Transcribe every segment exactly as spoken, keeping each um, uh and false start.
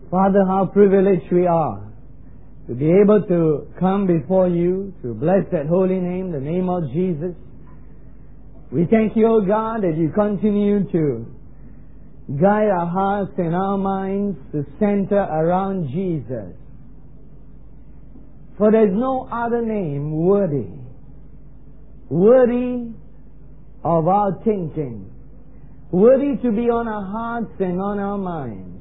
Father, how privileged we are to be able to come before you to bless that holy name, the name of Jesus. We thank you, O God, that you continue to guide our hearts and our minds to center around Jesus. For there is no other name worthy, worthy of our thinking, worthy to be on our hearts and on our minds.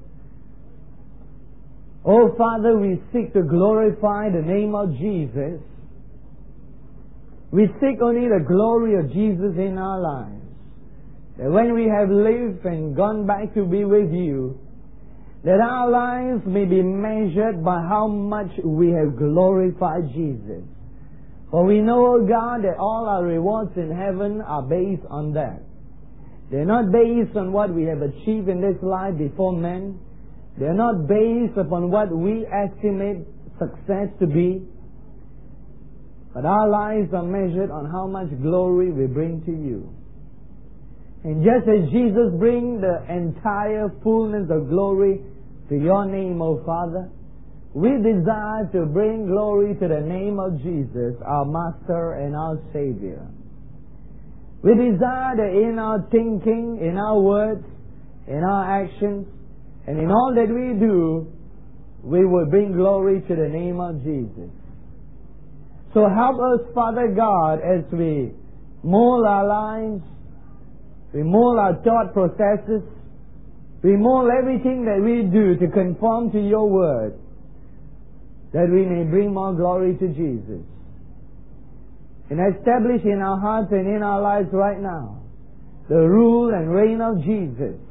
Oh Father, we seek to glorify the name of Jesus. We seek only the glory of Jesus in our lives. That when we have lived and gone back to be with you, that our lives may be measured by how much we have glorified Jesus. For we know, O God, that all our rewards in heaven are based on that. They're not based on what we have achieved in this life before men. They're not based upon what we estimate success to be. But our lives are measured on how much glory we bring to you. And just as Jesus brings the entire fullness of glory to your name, O Father, we desire to bring glory to the name of Jesus, our Master and our Savior. We desire that in our thinking, in our words, in our actions, and in all that we do, we will bring glory to the name of Jesus. So help us, Father God, as we mold our lives, we mold our thought processes, we mold everything that we do to conform to your word, that we may bring more glory to Jesus. And establish in our hearts and in our lives right now the rule and reign of Jesus.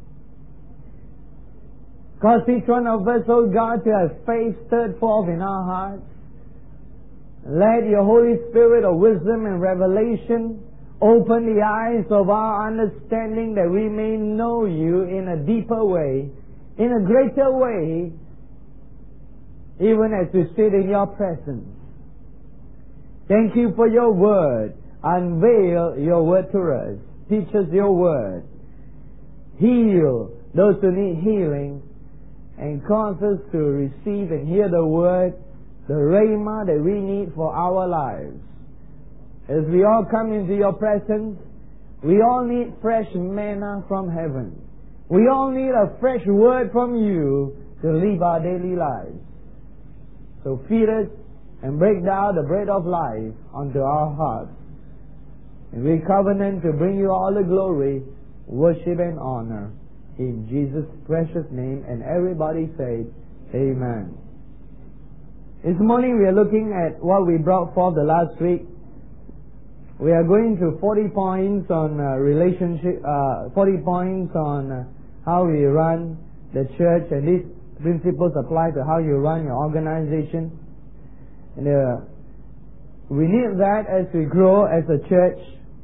Cause each one of us, oh God, to have faith stirred forth in our hearts. Let your Holy Spirit of wisdom and revelation open the eyes of our understanding that we may know you in a deeper way, in a greater way, even as we sit in your presence. Thank you for your word. Unveil your word to us. Teach us your word. Heal those who need healing, and cause us to receive and hear the word, the rhema that we need for our lives. As we all come into your presence, we all need fresh manna from heaven. We all need a fresh word from you to live our daily lives. So feed us and break down the bread of life onto our hearts. And we covenant to bring you all the glory, worship and honor. In Jesus' precious name, and everybody said, Amen. This morning we are looking at what we brought forth the last week. We are going through forty points on uh, relationship, uh, forty points on uh, how we run the church, and these principles apply to how you run your organization. And uh, we need that as we grow as a church.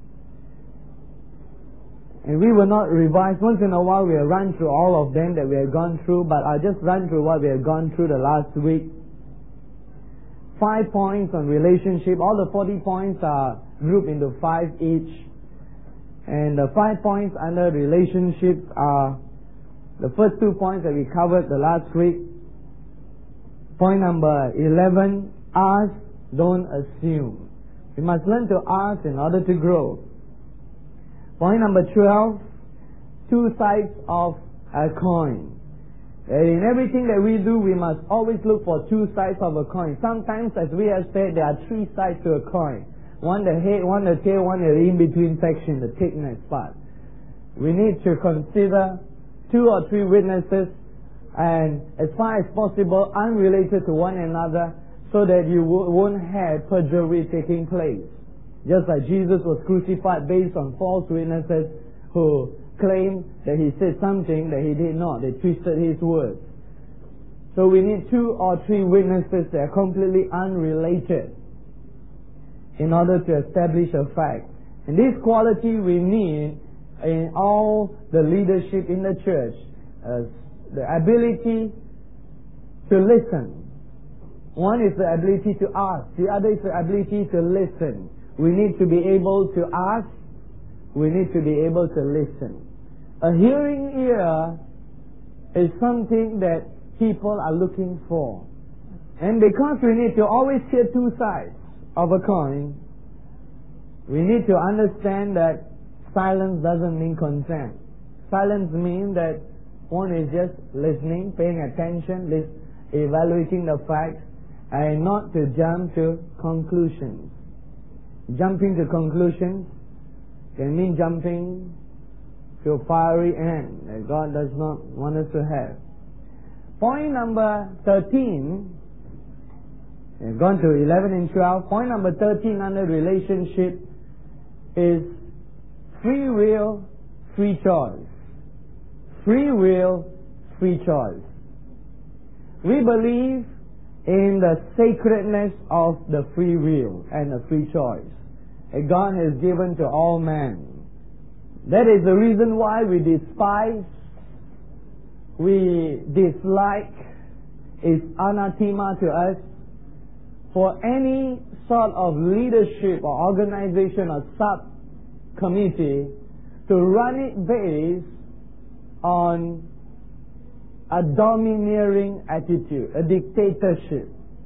And we will not revise. Once in a while we will run through all of them that we have gone through, but I'll just run through what we have gone through the last week. Five points on relationship. All the forty points are grouped into five each. And the five points under relationships are the first two points that we covered the last week. Point number eleven, ask, don't assume. We must learn to ask in order to grow. Point number twelve, two sides of a coin. In everything that we do, we must always look for two sides of a coin. Sometimes, as we have said, there are three sides to a coin. One the head, one the tail, one the in-between section, the thickness part. We need to consider two or three witnesses, and as far as possible, unrelated to one another, so that you won't have perjury taking place. Just like Jesus was crucified based on false witnesses who claimed that he said something that he did not. They twisted his words. So we need two or three witnesses that are completely unrelated in order to establish a fact. And this quality we need in all the leadership in the church. Uh, the ability to listen. One is the ability to ask. The other is the ability to listen. We need to be able to ask. We need to be able to listen. A hearing ear is something that people are looking for. And because we need to always hear two sides of a coin, we need to understand that silence doesn't mean consent. Silence means that one is just listening, paying attention, lis- evaluating the facts, and not to jump to conclusions. Jumping to conclusions can mean jumping to a fiery end that God does not want us to have. Point number thirteen, we've gone to eleven and twelve. Point number thirteen under relationship is free will, free choice. Free will, free choice. We believe in the sacredness of the free will and the free choice that God has given to all men. That is the reason why we despise, we dislike, is anathema to us for any sort of leadership or organization or subcommittee to run it based on a domineering attitude, a dictatorship.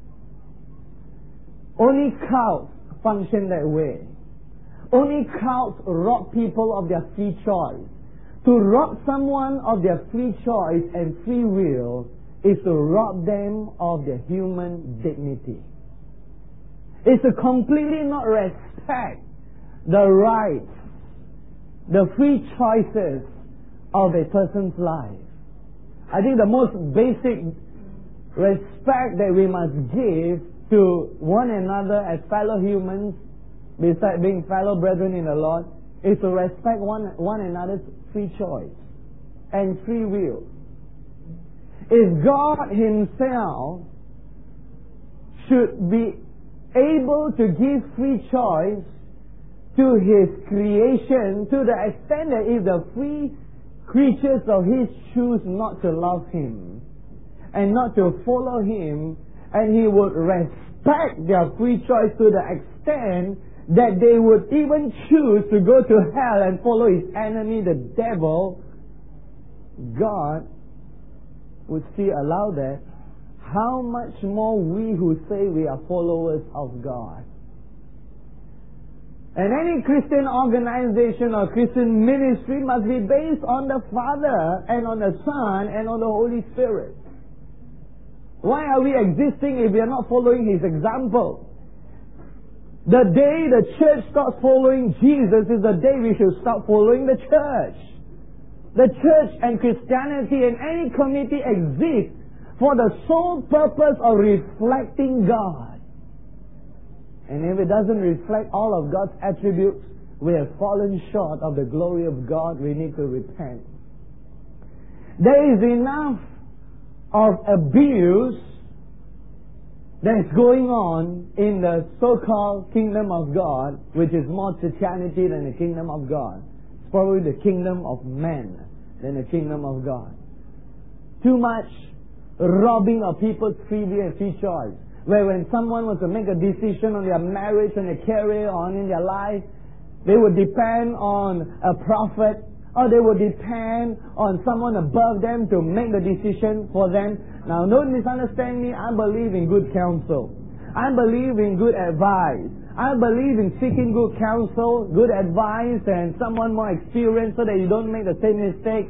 Only cults function that way. Only cults rob people of their free choice. To rob someone of their free choice and free will is to rob them of their human dignity. It's to completely not respect the rights, the free choices of a person's life. I think the most basic respect that we must give to one another as fellow humans, besides being fellow brethren in the Lord, is to respect one, one another's free choice and free will. If God Himself should be able to give free choice to His creation to the extent that if the free creatures of His choose not to love Him and not to follow Him, and He would respect their free choice to the extent that they would even choose to go to hell and follow His enemy, the devil, God would still allow that. How much more we who say we are followers of God? And any Christian organization or Christian ministry must be based on the Father and on the Son and on the Holy Spirit. Why are we existing if we are not following His example? The day the church stops following Jesus is the day we should stop following the church. The church and Christianity and any community exists for the sole purpose of reflecting God. And if it doesn't reflect all of God's attributes, we have fallen short of the glory of God. We need to repent. There is enough of abuse that's going on in the so-called kingdom of God, which is more Christianity than the kingdom of God. It's probably the kingdom of men than the kingdom of God. Too much robbing of people's free will and free choice. Where when someone was to make a decision on their marriage and their career or in their life, they would depend on a prophet, or they would depend on someone above them to make the decision for them. Now, don't misunderstand me. I believe in good counsel. I believe in good advice. I believe in seeking good counsel, good advice, and someone more experienced so that you don't make the same mistake.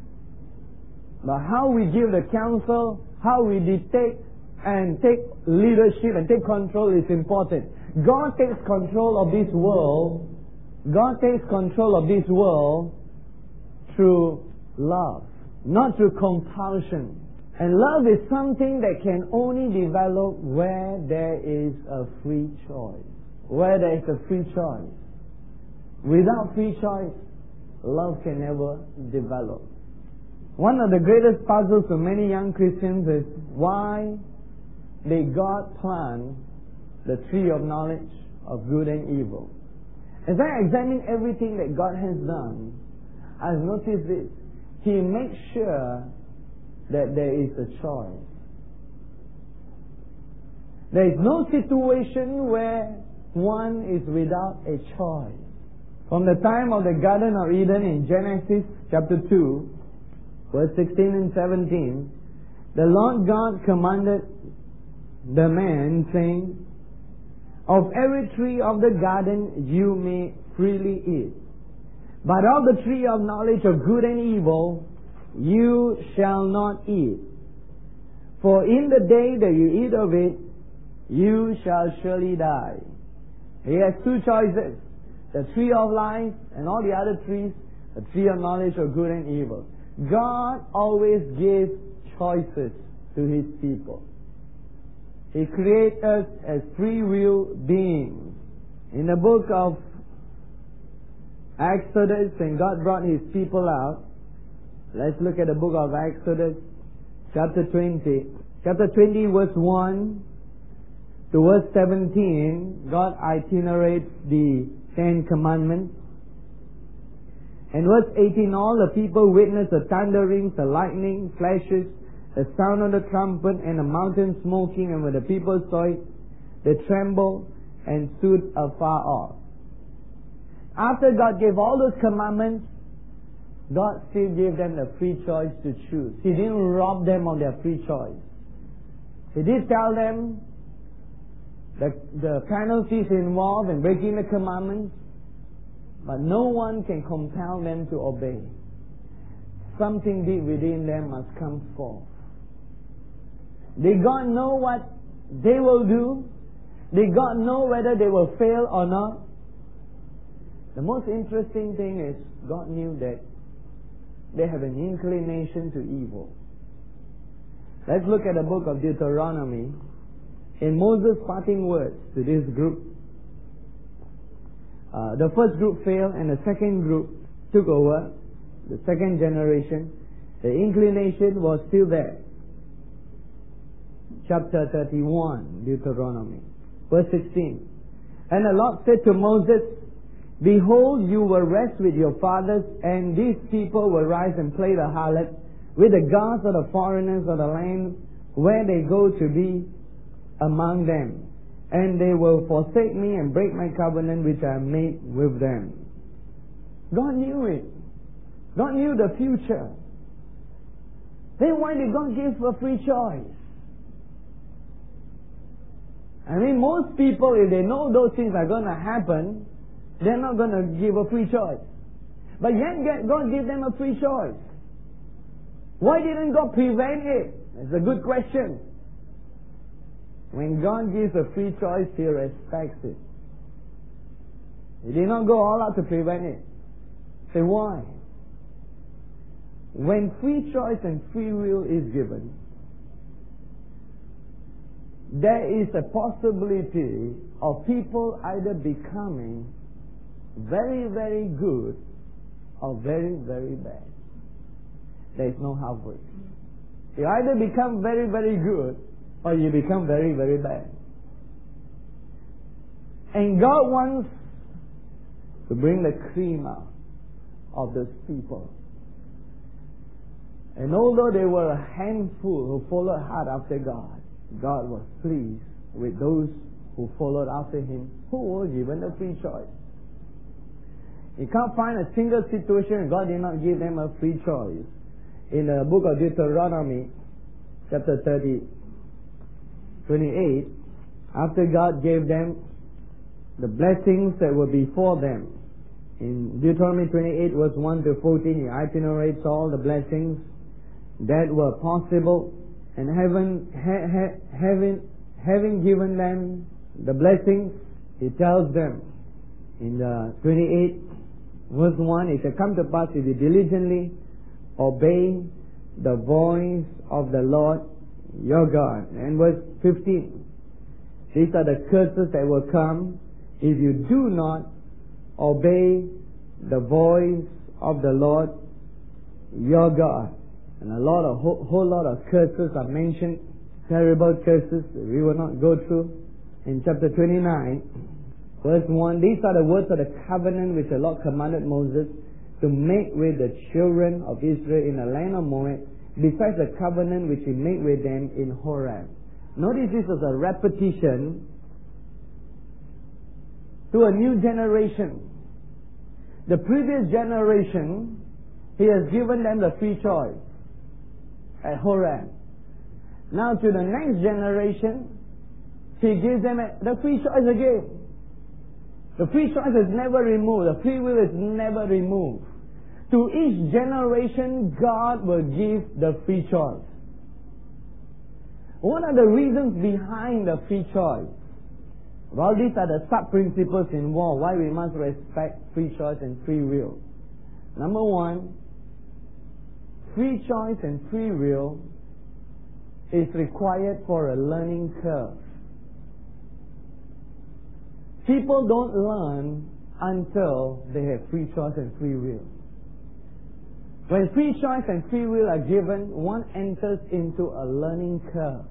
But how we give the counsel, how we dictate and take leadership and take control is important. God takes control of this world. God takes control of this world through love, not through compulsion. And love is something that can only develop where there is a free choice. Where there is a free choice. Without free choice, love can never develop. One of the greatest puzzles for many young Christians is why did God plant the tree of knowledge of good and evil? As I examine everything that God has done, I've noticed this. He makes sure that there is a choice. There is no situation where one is without a choice. From the time of the Garden of Eden in Genesis chapter two, verse sixteen and seventeen, the Lord God commanded the man, saying, of every tree of the garden you may freely eat, but of the tree of knowledge of good and evil you shall not eat. For in the day that you eat of it, you shall surely die. He has two choices, the tree of life and all the other trees, the tree of knowledge of good and evil. God always gives choices to His people. He creates us as free will beings. In the book of Exodus, when God brought His people out, let's look at the book of Exodus, chapter twenty. Chapter twenty, verse one to verse seventeen, God itinerates the Ten Commandments. And verse eighteen, all the people witnessed the thunderings, the lightning, flashes, the sound of the trumpet, and the mountain smoking, and when the people saw it, they trembled and stood afar off. After God gave all those commandments, God still gave them the free choice to choose. He didn't rob them of their free choice. He did tell them the, the penalties involved in breaking the commandments, but no one can compel them to obey. Something deep within them must come forth. Did God know what they will do? Did God know whether they will fail or not? The most interesting thing is God knew that they have an inclination to evil. Let's look at the book of Deuteronomy. In Moses' parting words to this group, uh, the first group failed and the second group took over, the second generation. The inclination was still there. Chapter thirty-one, Deuteronomy, verse sixteen. And the Lord said to Moses, behold, you will rest with your fathers, and these people will rise and play the harlot with the gods of the foreigners of the land where they go to be among them. And they will forsake me and break my covenant which I made with them. God knew it. God knew the future. Then why did God give a free choice? I mean, most people, if they know those things are going to happen, they're not going to give a free choice. But yet God gave them a free choice. Why didn't God prevent it? It's a good question. When God gives a free choice, He respects it. He did not go all out to prevent it. Say, why? When free choice and free will is given, there is a possibility of people either becoming very, very good or very, very bad. There is no halfway. You either become very, very good or you become very, very bad. And God wants to bring the cream out of those people. And although they were a handful who followed hard after God, God was pleased with those who followed after Him, who were given a free choice. You can't find a single situation God did not give them a free choice. In the book of Deuteronomy, chapter thirty, twenty-eight, after God gave them the blessings that were before them, in Deuteronomy twenty-eight, verse one to fourteen, He itinerates all the blessings that were possible. And having, ha, ha, having, having given them the blessings, He tells them in the twenty-eight, verse one, it shall come to pass if you diligently obey the voice of the Lord your God. And verse fifteen, these are the curses that will come if you do not obey the voice of the Lord your God. And a lot of, whole, whole lot of curses are mentioned, terrible curses we will not go through. In chapter twenty-nine, verse one, these are the words of the covenant which the Lord commanded Moses to make with the children of Israel in the land of Moab, besides the covenant which He made with them in Horeb. Notice this is a repetition to a new generation. The previous generation, He has given them the free choice. at Horeb. Now to the next generation, He gives them a, the free choice again. The free choice is never removed. The free will is never removed. To each generation, God will give the free choice. What are the reasons behind the free choice? Well, these are the sub-principles involved, why we must respect free choice and free will. Number one, free choice and free will is required for a learning curve. People don't learn until they have free choice and free will. When free choice and free will are given, one enters into a learning curve.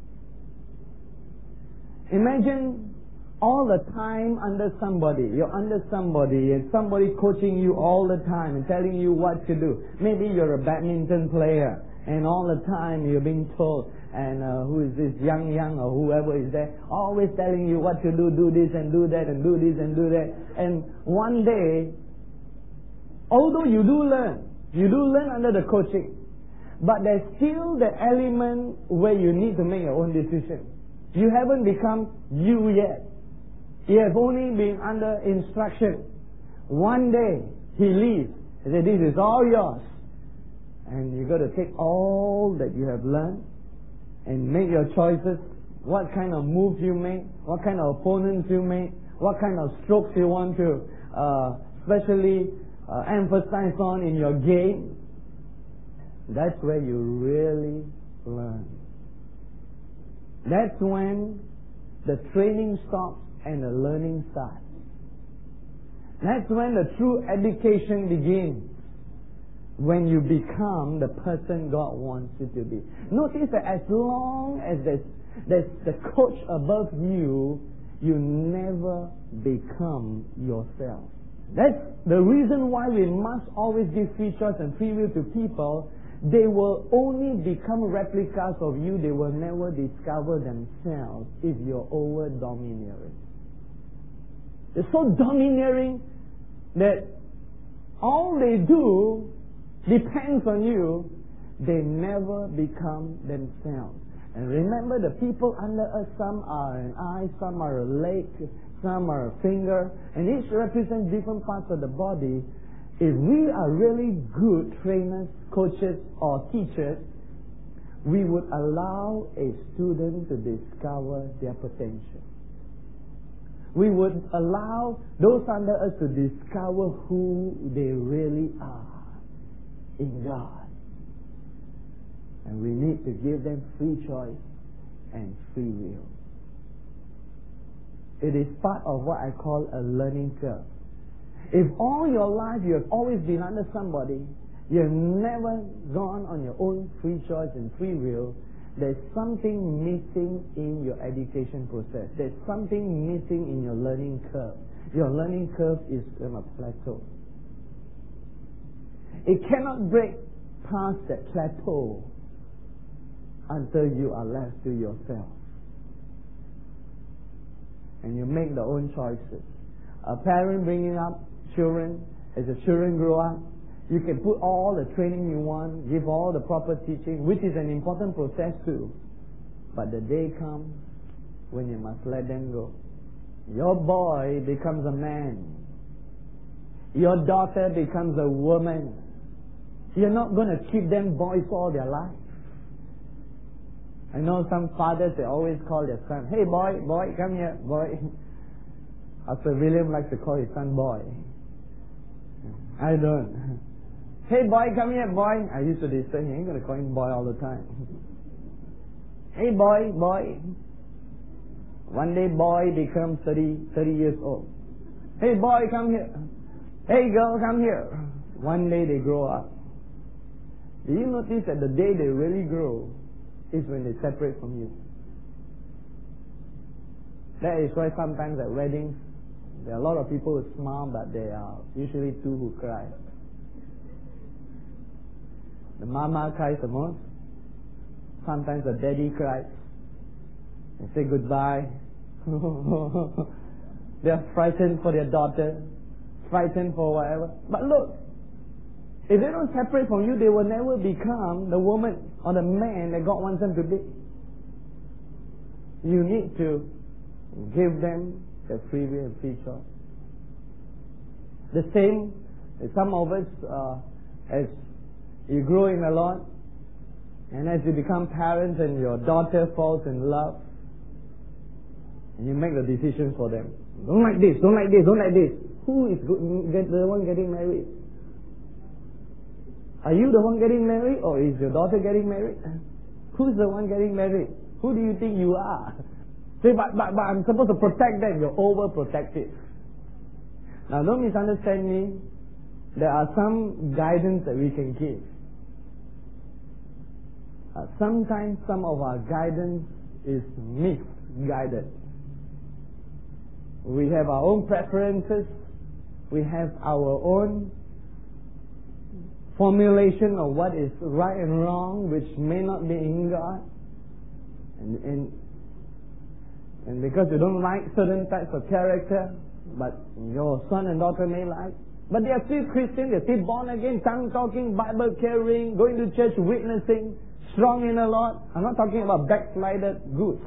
Imagine all the time under somebody. You're under somebody and somebody coaching you all the time and telling you what to do. Maybe you're a badminton player and all the time you're being told, and uh, who is this young young or whoever is there, always telling you what to do, do this and do that and do this and do that. And one day, although you do learn, you do learn under the coaching, but there's still the element where you need to make your own decision. You haven't become you yet. You have only been under instruction. One day, He leaves. He says, this is all yours. And you've got to take all that you have learned and make your choices. What kind of moves you make, what kind of opponents you make, what kind of strokes you want to uh, especially uh, emphasize on in your game. That's where you really learn. That's when the training stops and the learning starts. That's when the true education begins. When you become the person God wants you to be. Notice that as long as there's, there's the coach above you, you never become yourself. That's the reason why we must always give free choice and free will to people. They will only become replicas of you. They will never discover themselves if you're over domineering. They're so domineering that all they do depends on you. They never become themselves. And remember, the people under us, some are an eye, some are a leg, some are a finger, and each represents different parts of the body. If we are really good trainers, coaches, or teachers, we would allow a student to discover their potential. We would allow those under us to discover who they really are in God. And we need to give them free choice and free will. It is part of what I call a learning curve. If all your life you have always been under somebody, you have never gone on your own free choice and free will, there's something missing in your education process. There's something missing in your learning curve. Your learning curve is on a plateau. It cannot break past that plateau until you are left to yourself. And you make the own choices. A parent bringing up children, as the children grow up, you can put all the training you want, give all the proper teaching, which is an important process too. But the day comes when you must let them go. Your boy becomes a man. Your daughter becomes a woman. You're not going to keep them boys all their life. I know some fathers, they always call their son, hey boy, boy, come here, boy. Pastor William likes to call his son boy. I don't. Hey boy, come here, boy. I used to say, he ain't going to call him boy all the time. Hey boy, boy. One day boy becomes thirty, thirty years old. Hey boy, come here. Hey girl, come here. One day they grow up. Do you notice that the day they really grow is when they separate from you? That is why sometimes at weddings, there are a lot of people who smile, but there are usually two who cry. The mama cries the most. Sometimes the daddy cries. They say goodbye. They are frightened for their daughter, frightened for whatever. But look, If they don't separate from you, they will never become the woman or the man that God wants them to be. You need to give them the free will and free choice. The same, some of us, uh, as you grow in the Lord, and as you become parents and your daughter falls in love, and you make the decisions for them. Don't like this, don't like this, don't like this. Who is get the one getting married? Are you the one getting married, or is your daughter getting married? Who's the one getting married? Who do you think you are? Say, but, but, but I'm supposed to protect them. You're overprotective. Now, don't misunderstand me. There are some guidance that we can give. Uh, sometimes some of our guidance is misguided. We have our own preferences. We have our own formulation of what is right and wrong, which may not be in God. And, and, and because you don't like certain types of character, but your son and daughter may like, but they are still Christian, they are still born again, tongue talking, Bible carrying, going to church, witnessing, strong in the Lord. I'm not talking about backslided goods.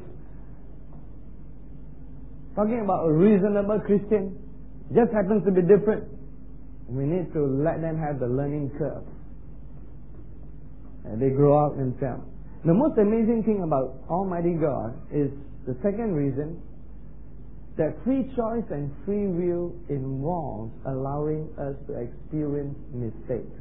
Talking about a reasonable Christian, just happens to be different. We need to let them have the learning curve. And they grow up themselves. The most amazing thing about Almighty God is the second reason, that free choice and free will involves allowing us to experience mistakes.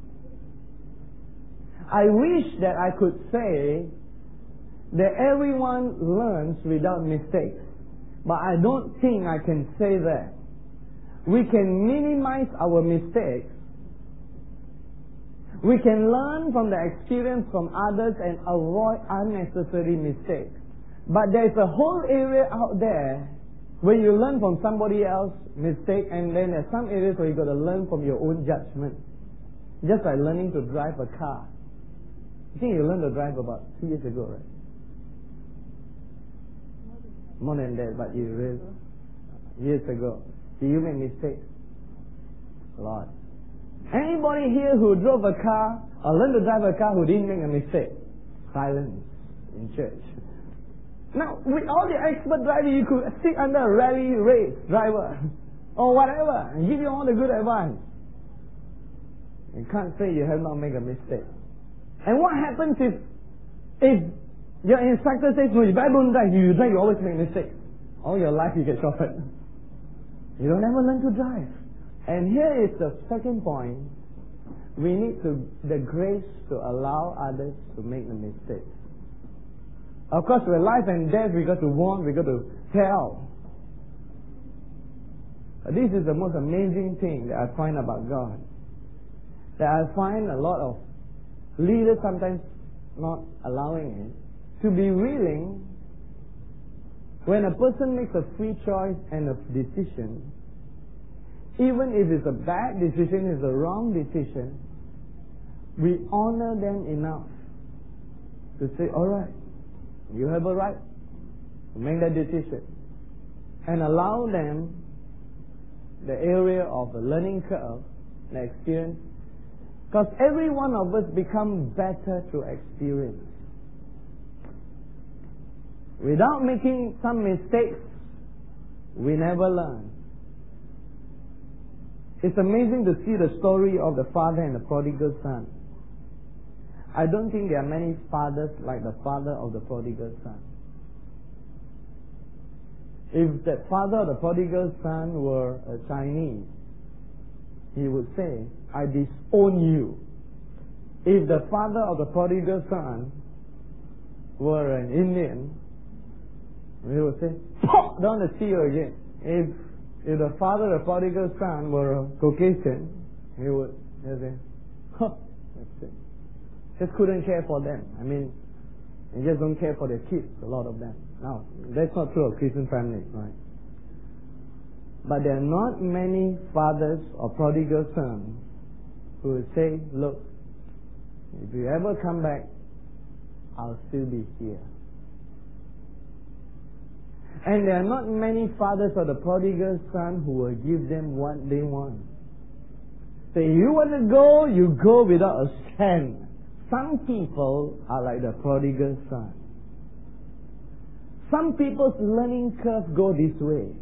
I wish that I could say that everyone learns without mistakes, but I don't think I can say that. We can minimize our mistakes. We can learn from the experience from others and avoid unnecessary mistakes. But there's a whole area out there where you learn from somebody else's mistake, and then there's some areas where you got to learn from your own judgment. Just like learning to drive a car. I think you learned to drive about two years ago, right? More than that, but you really, years ago. Do you make mistakes? A lot. Anybody here who drove a car or learned to drive a car who didn't make a mistake? Silence in church. Now, with all the expert driving, you could sit under a rally race driver or whatever and give you all the good advice. You can't say you have not made a mistake. And what happens if if your instructor says, no, you better don't drive, you drive, you always make mistakes. All your life you get shorted. You don't ever learn to drive. And here is the second point. We need to the grace to allow others to make the mistakes. Of course, with life and death, we got to warn, we got to tell. But this is the most amazing thing that I find about God. That I find a lot of leaders sometimes not allowing it to be willing, when a person makes a free choice and a decision, even if it's a bad decision, it's a wrong decision, we honor them enough to say, all right, you have a right to make that decision, and allow them the area of the learning curve, the experience, because every one of us becomes better through experience. Without making some mistakes, we never learn. It's amazing to see the story of the father and the prodigal son. I don't think there are many fathers like the father of the prodigal son. If the father of the prodigal son were a Chinese, he would say, I disown you. If the father of the prodigal son were an Indian, he would say, pop, don't want to see you again. If if the father of the prodigal son were a Caucasian, he would say, huh, that's it. Just couldn't care for them. I mean, they just don't care for their kids, a lot of them. Now, that's not true of Christian families, right? But there are not many fathers of prodigal sons who will say, look, if you ever come back, I'll still be here. And there are not many fathers of the prodigal son who will give them what they want. So if you want to go, you go without a cent. Some people are like the prodigal son. Some people's learning curve go this way.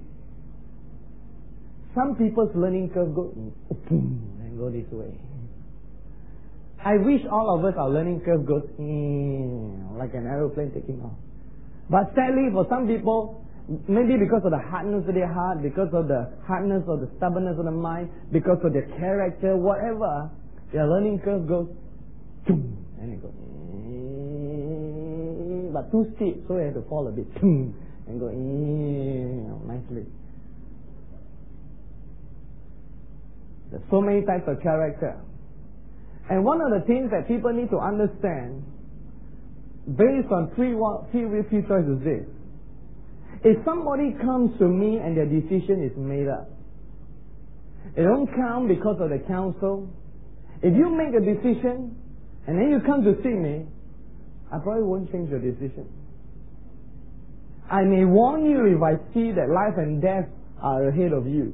Some people's learning curve go and go this way. I wish all of us, our learning curve goes like an aeroplane taking off. But sadly, for some people, maybe because of the hardness of their heart, because of the hardness or the stubbornness of the mind, because of their character, whatever, their learning curve goes and it goes, but too steep, so you have to fall a bit and go nicely. There's so many types of character. And one of the things that people need to understand, based on free will, free will, free choice, is this. If somebody comes to me and their decision is made up, it don't count because of the counsel. If you make a decision and then you come to see me, I probably won't change your decision. I may warn you if I see that life and death are ahead of you.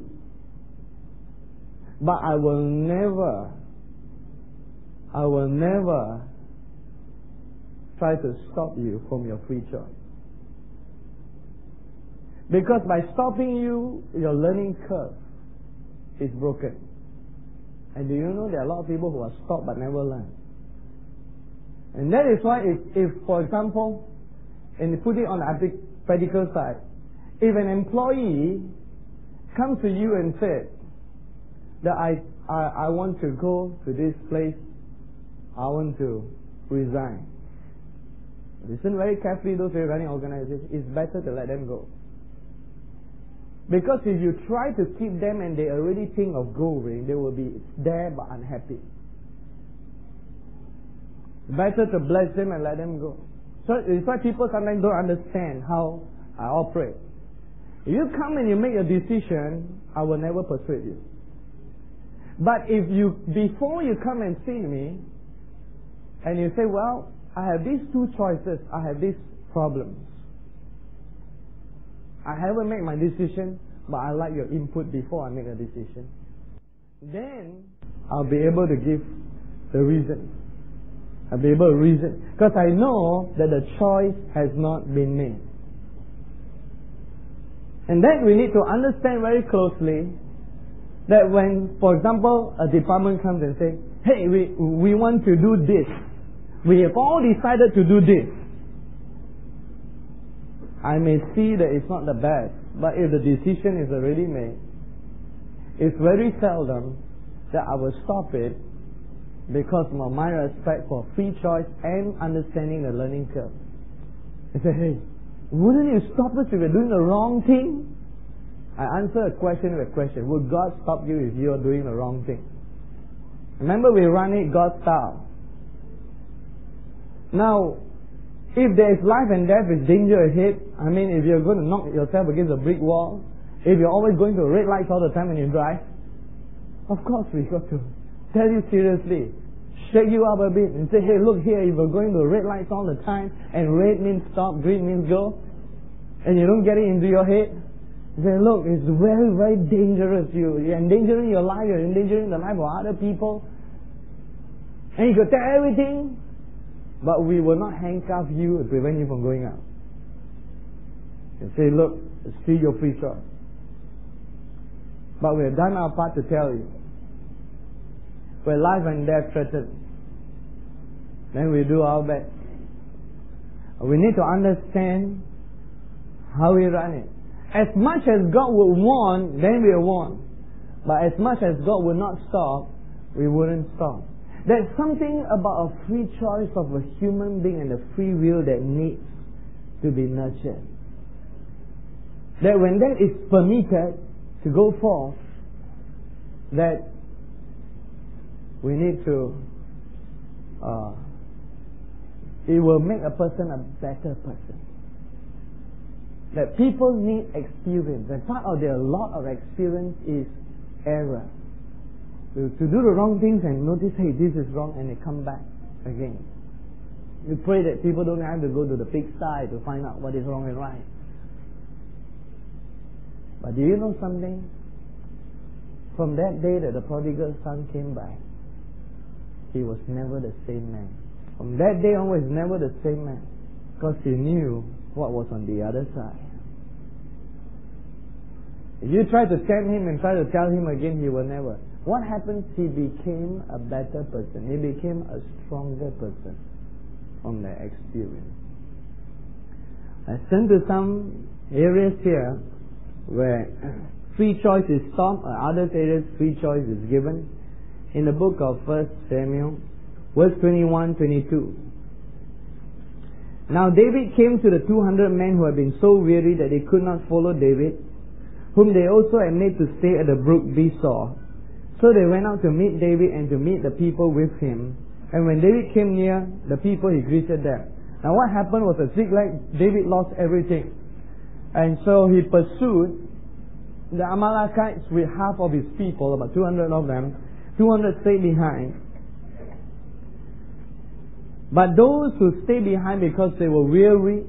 But I will never, I will never try to stop you from your free choice. Because by stopping you, your learning curve is broken. And do you know there are a lot of people who are stopped but never learn? And that is why if, if for example, and put it on the practical side, if an employee comes to you and said that I, I, I want to go to this place, I want to resign. Listen very carefully, those who are running organizations, it's better to let them go. Because if you try to keep them and they already think of going, they will be there but unhappy. Better to bless them and let them go. So it's why people sometimes don't understand how I operate. If you come and you make a decision, I will never persuade you. But if you, before you come and see me, and you say, well, I have these two choices, I have these problems. I haven't made my decision, but I like your input before I make a decision. Then I'll be able to give the reason. I'll be able to reason. Because I know that the choice has not been made. And then we need to understand very closely that when, for example, a department comes and says, hey, we, we want to do this. We have all decided to do this. I may see that it's not the best, but if the decision is already made, it's very seldom that I will stop it because of my respect for free choice and understanding the learning curve. I say, hey, wouldn't you stop us if we're doing the wrong thing? I answer a question with a question. Would God stop you if you're doing the wrong thing? Remember, we run it God's style. Now, if there is life and death, is danger ahead. I mean, if you're going to knock yourself against a brick wall, if you're always going to red lights all the time when you drive, of course we got to tell you seriously, shake you up a bit and say, hey, look here, if you're going to red lights all the time and red means stop, green means go, and you don't get it into your head, say, look, it's very, very dangerous. You, you're endangering your life, you're endangering the life of other people, and you could tell everything. But we will not handcuff you and prevent you from going out. And say, look, it's still your free choice. But we have done our part to tell you. Where life and death threaten, then we do our best. We need to understand how we run it. As much as God will warn, then we will warn. But as much as God will not stop, we wouldn't stop. There's something about a free choice of a human being and a free will that needs to be nurtured. That when that is permitted to go forth, that we need to, uh, it will make a person a better person. That people need experience, and part of their lot of experience is error. To, to do the wrong things and notice, hey, this is wrong, and they come back again. We pray that people don't have to go to the pigsty to find out what is wrong and right. But do you know something? From that day that the prodigal son came back, he was never the same man. From that day onwards, never the same man. Because he knew what was on the other side. If you try to tempt him and try to tell him again, he will never. What happens? He became a better person. He became a stronger person from that experience. I turn to some areas here where free choice is stopped, or other areas free choice is given. In the book of First Samuel, verse twenty-one, twenty-two. Now David came to the two hundred men who had been so weary that they could not follow David, whom they also had made to stay at the brook Besor. So they went out to meet David and to meet the people with him. And when David came near the people, he greeted them. Now what happened was a Ziklag, David lost everything. And so he pursued the Amalekites with half of his people, about two hundred of them. two hundred stayed behind. But those who stayed behind because they were weary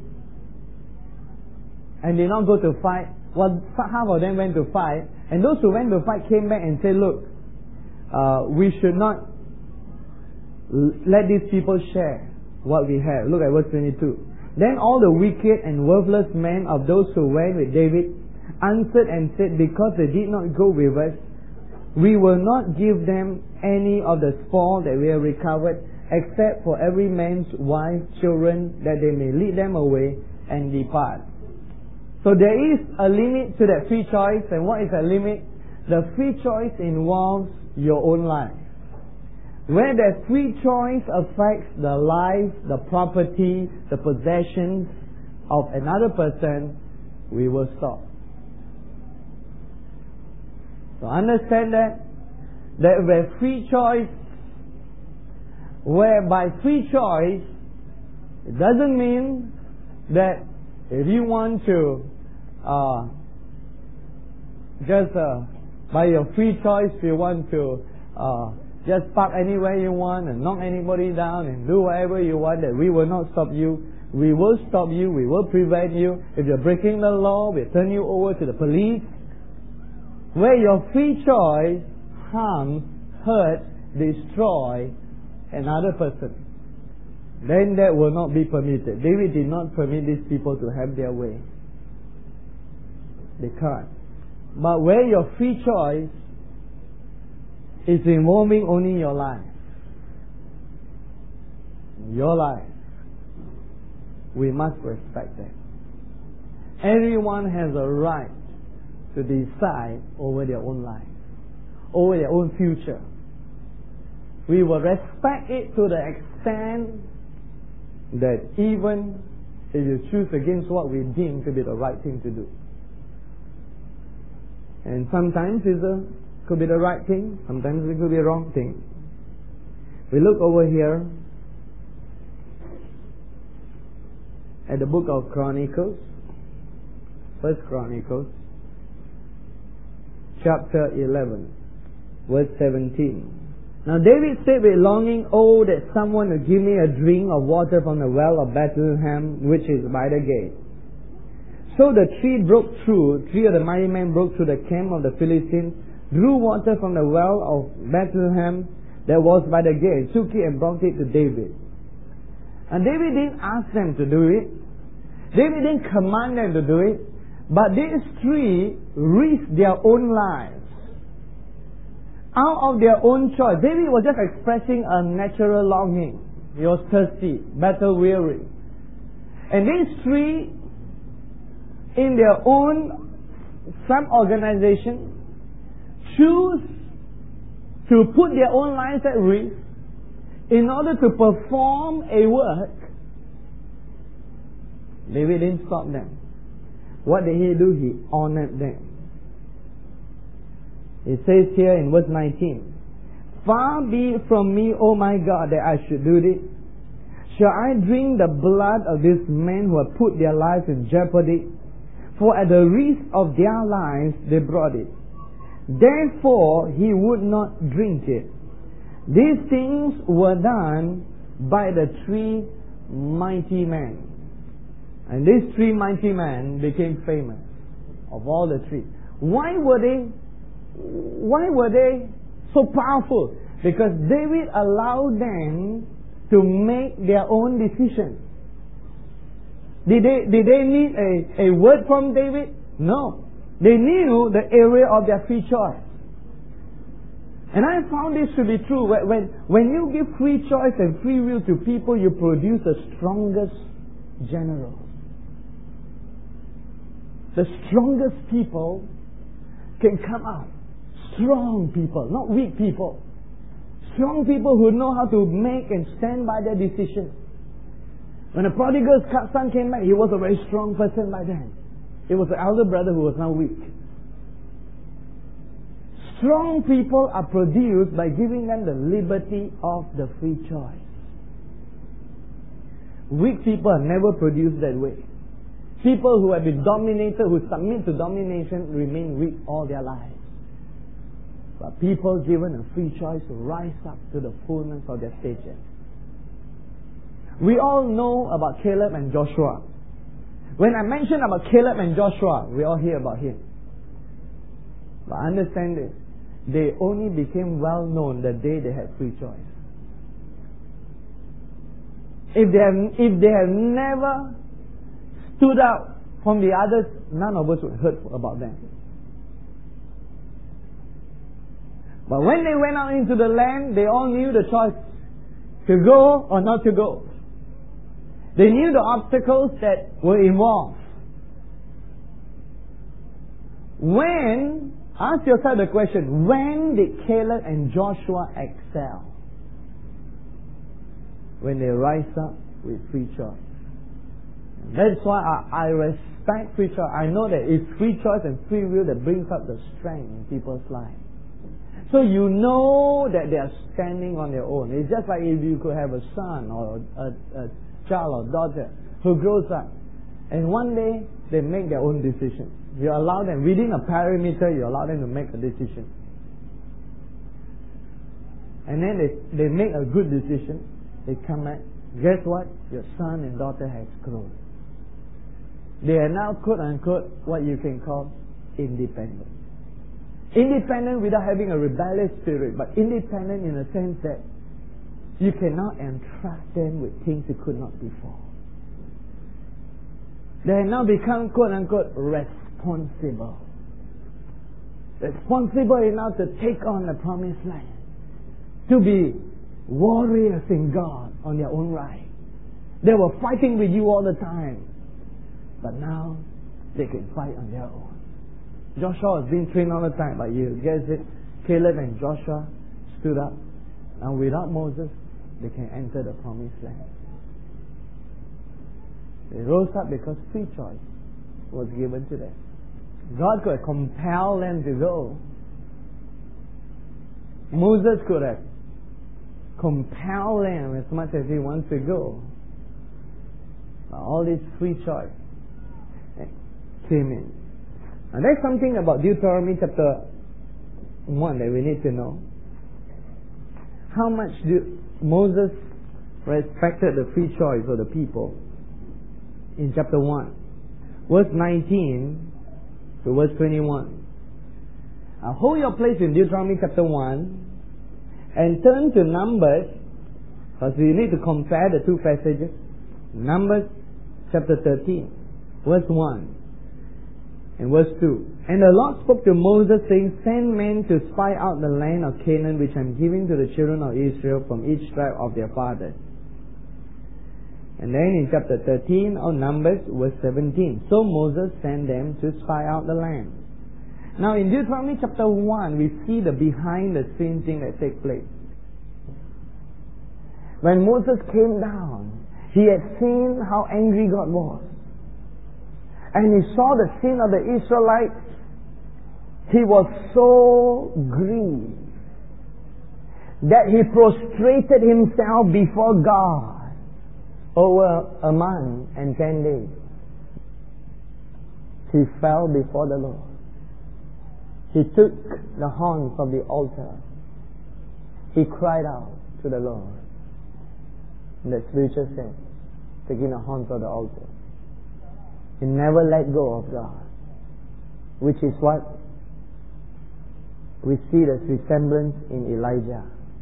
and did not go to fight, well, half of them went to fight. And those who went to fight came back and said, look, uh, we should not let these people share what we have. Look at verse twenty-two. Then all the wicked and worthless men of those who went with David answered and said, because they did not go with us, we will not give them any of the spoil that we have recovered, except for every man's wife, children, that they may lead them away and depart. So there is a limit to that free choice. And what is that limit? The free choice involves your own life. Where that free choice affects the life, the property, the possessions of another person, we will stop. So understand that, that where free choice, where by free choice, it doesn't mean that if you want to uh, just uh, by your free choice, you want to uh, just park anywhere you want and knock anybody down and do whatever you want, that we will not stop you. We will stop you. We will prevent you. If you're breaking the law, we'll turn you over to the police. Where your free choice harms, hurts, destroy another person, then that will not be permitted. David did not permit these people to have their way. They can't. But where your free choice is involving only your life, your life, we must respect that. Everyone has a right to decide over their own life, over their own future. We will respect it to the extent that even if you choose against what we deem to be the right thing to do. And sometimes it could be the right thing, sometimes it could be the wrong thing. We look over here at the book of Chronicles, First Chronicles, chapter eleven, verse seventeen. Now David said with longing, oh, that someone would give me a drink of water from the well of Bethlehem, which is by the gate. So the three broke through, three of the mighty men broke through the camp of the Philistines, drew water from the well of Bethlehem that was by the gate, took it and brought it to David. And David didn't ask them to do it. David didn't command them to do it. But these three risked their own lives out of their own choice. David was just expressing a natural longing. He was thirsty, battle weary. And these three, in their own some organization, choose to put their own lives at risk in order to perform a work. David didn't stop them. What did he do? He honored them. It says here in verse nineteen, far be it from me, O my God, that I should do this. Shall I drink the blood of these men who have put their lives in jeopardy? For at the risk of their lives they brought it. Therefore he would not drink it. These things were done by the three mighty men. And these three mighty men became famous of all the three. Why were they why were they so powerful? Because David allowed them to make their own decisions. Did they, did they need a, a word from David? No. They knew the area of their free choice. And I found this to be true. When, when you give free choice and free will to people, you produce the strongest generals. The strongest people can come out. Strong people, not weak people. Strong people who know how to make and stand by their decisions. When the prodigal son came back, he was a very strong person by then. It was the elder brother who was now weak. Strong people are produced by giving them the liberty of the free choice. Weak people are never produced that way. People who have been dominated, who submit to domination, remain weak all their lives. But people given a free choice rise up to the fullness of their stature. We all know about Caleb and Joshua. When I mention about Caleb and Joshua, we all hear about him. But understand this. They only became well known the day they had free choice. If they have, if they have never stood out from the others, none of us would heard about them. But when they went out into the land, they all knew the choice to go or not to go. They knew the obstacles that were involved. When, ask yourself the question, when did Caleb and Joshua excel? When they rise up with free choice. That's why I, I respect free choice. I know that it's free choice and free will that brings up the strength in people's lives. So you know that they are standing on their own. It's just like if you could have a son or a, a, a child or daughter who grows up and one day they make their own decision. You allow them, within a perimeter, you allow them to make a decision. And then they, they make a good decision. They come back. Guess what? Your son and daughter has grown. They are now quote unquote what you can call independent. Independent without having a rebellious spirit, but independent in the sense that you cannot entrust them with things you could not before. They have now become quote unquote responsible. Responsible enough to take on the promised land. To be warriors in God on their own right. They were fighting with you all the time. But now they can fight on their own. Joshua was being trained all the time, but you guess it, Caleb and Joshua stood up. And without Moses, they can enter the promised land. They rose up because free choice was given to them. God could have compelled them to go. Moses could have compelled them as much as he wants to go. But all this free choice came in. And there's something about Deuteronomy chapter one that we need to know. How much do Moses respected the free choice of the people in chapter one. Verse nineteen to verse twenty-one. Now hold your place in Deuteronomy chapter one and turn to Numbers, because we need to compare the two passages. Numbers chapter thirteen, verse one. And verse two. And the Lord spoke to Moses, saying, send men to spy out the land of Canaan, which I am giving to the children of Israel from each tribe of their fathers. And then in chapter thirteen of Numbers, verse seventeen. So Moses sent them to spy out the land. Now in Deuteronomy chapter one, we see the behind the scenes thing that takes place. When Moses came down, he had seen how angry God was. And he saw the sin of the Israelites. He was so grieved that he prostrated himself before God over a month and ten days. He fell before the Lord. He took the horns of the altar. He cried out to the Lord. In the spiritual sense, taking the horns of the altar. He never let go of God. Which is what we see the resemblance in Elijah.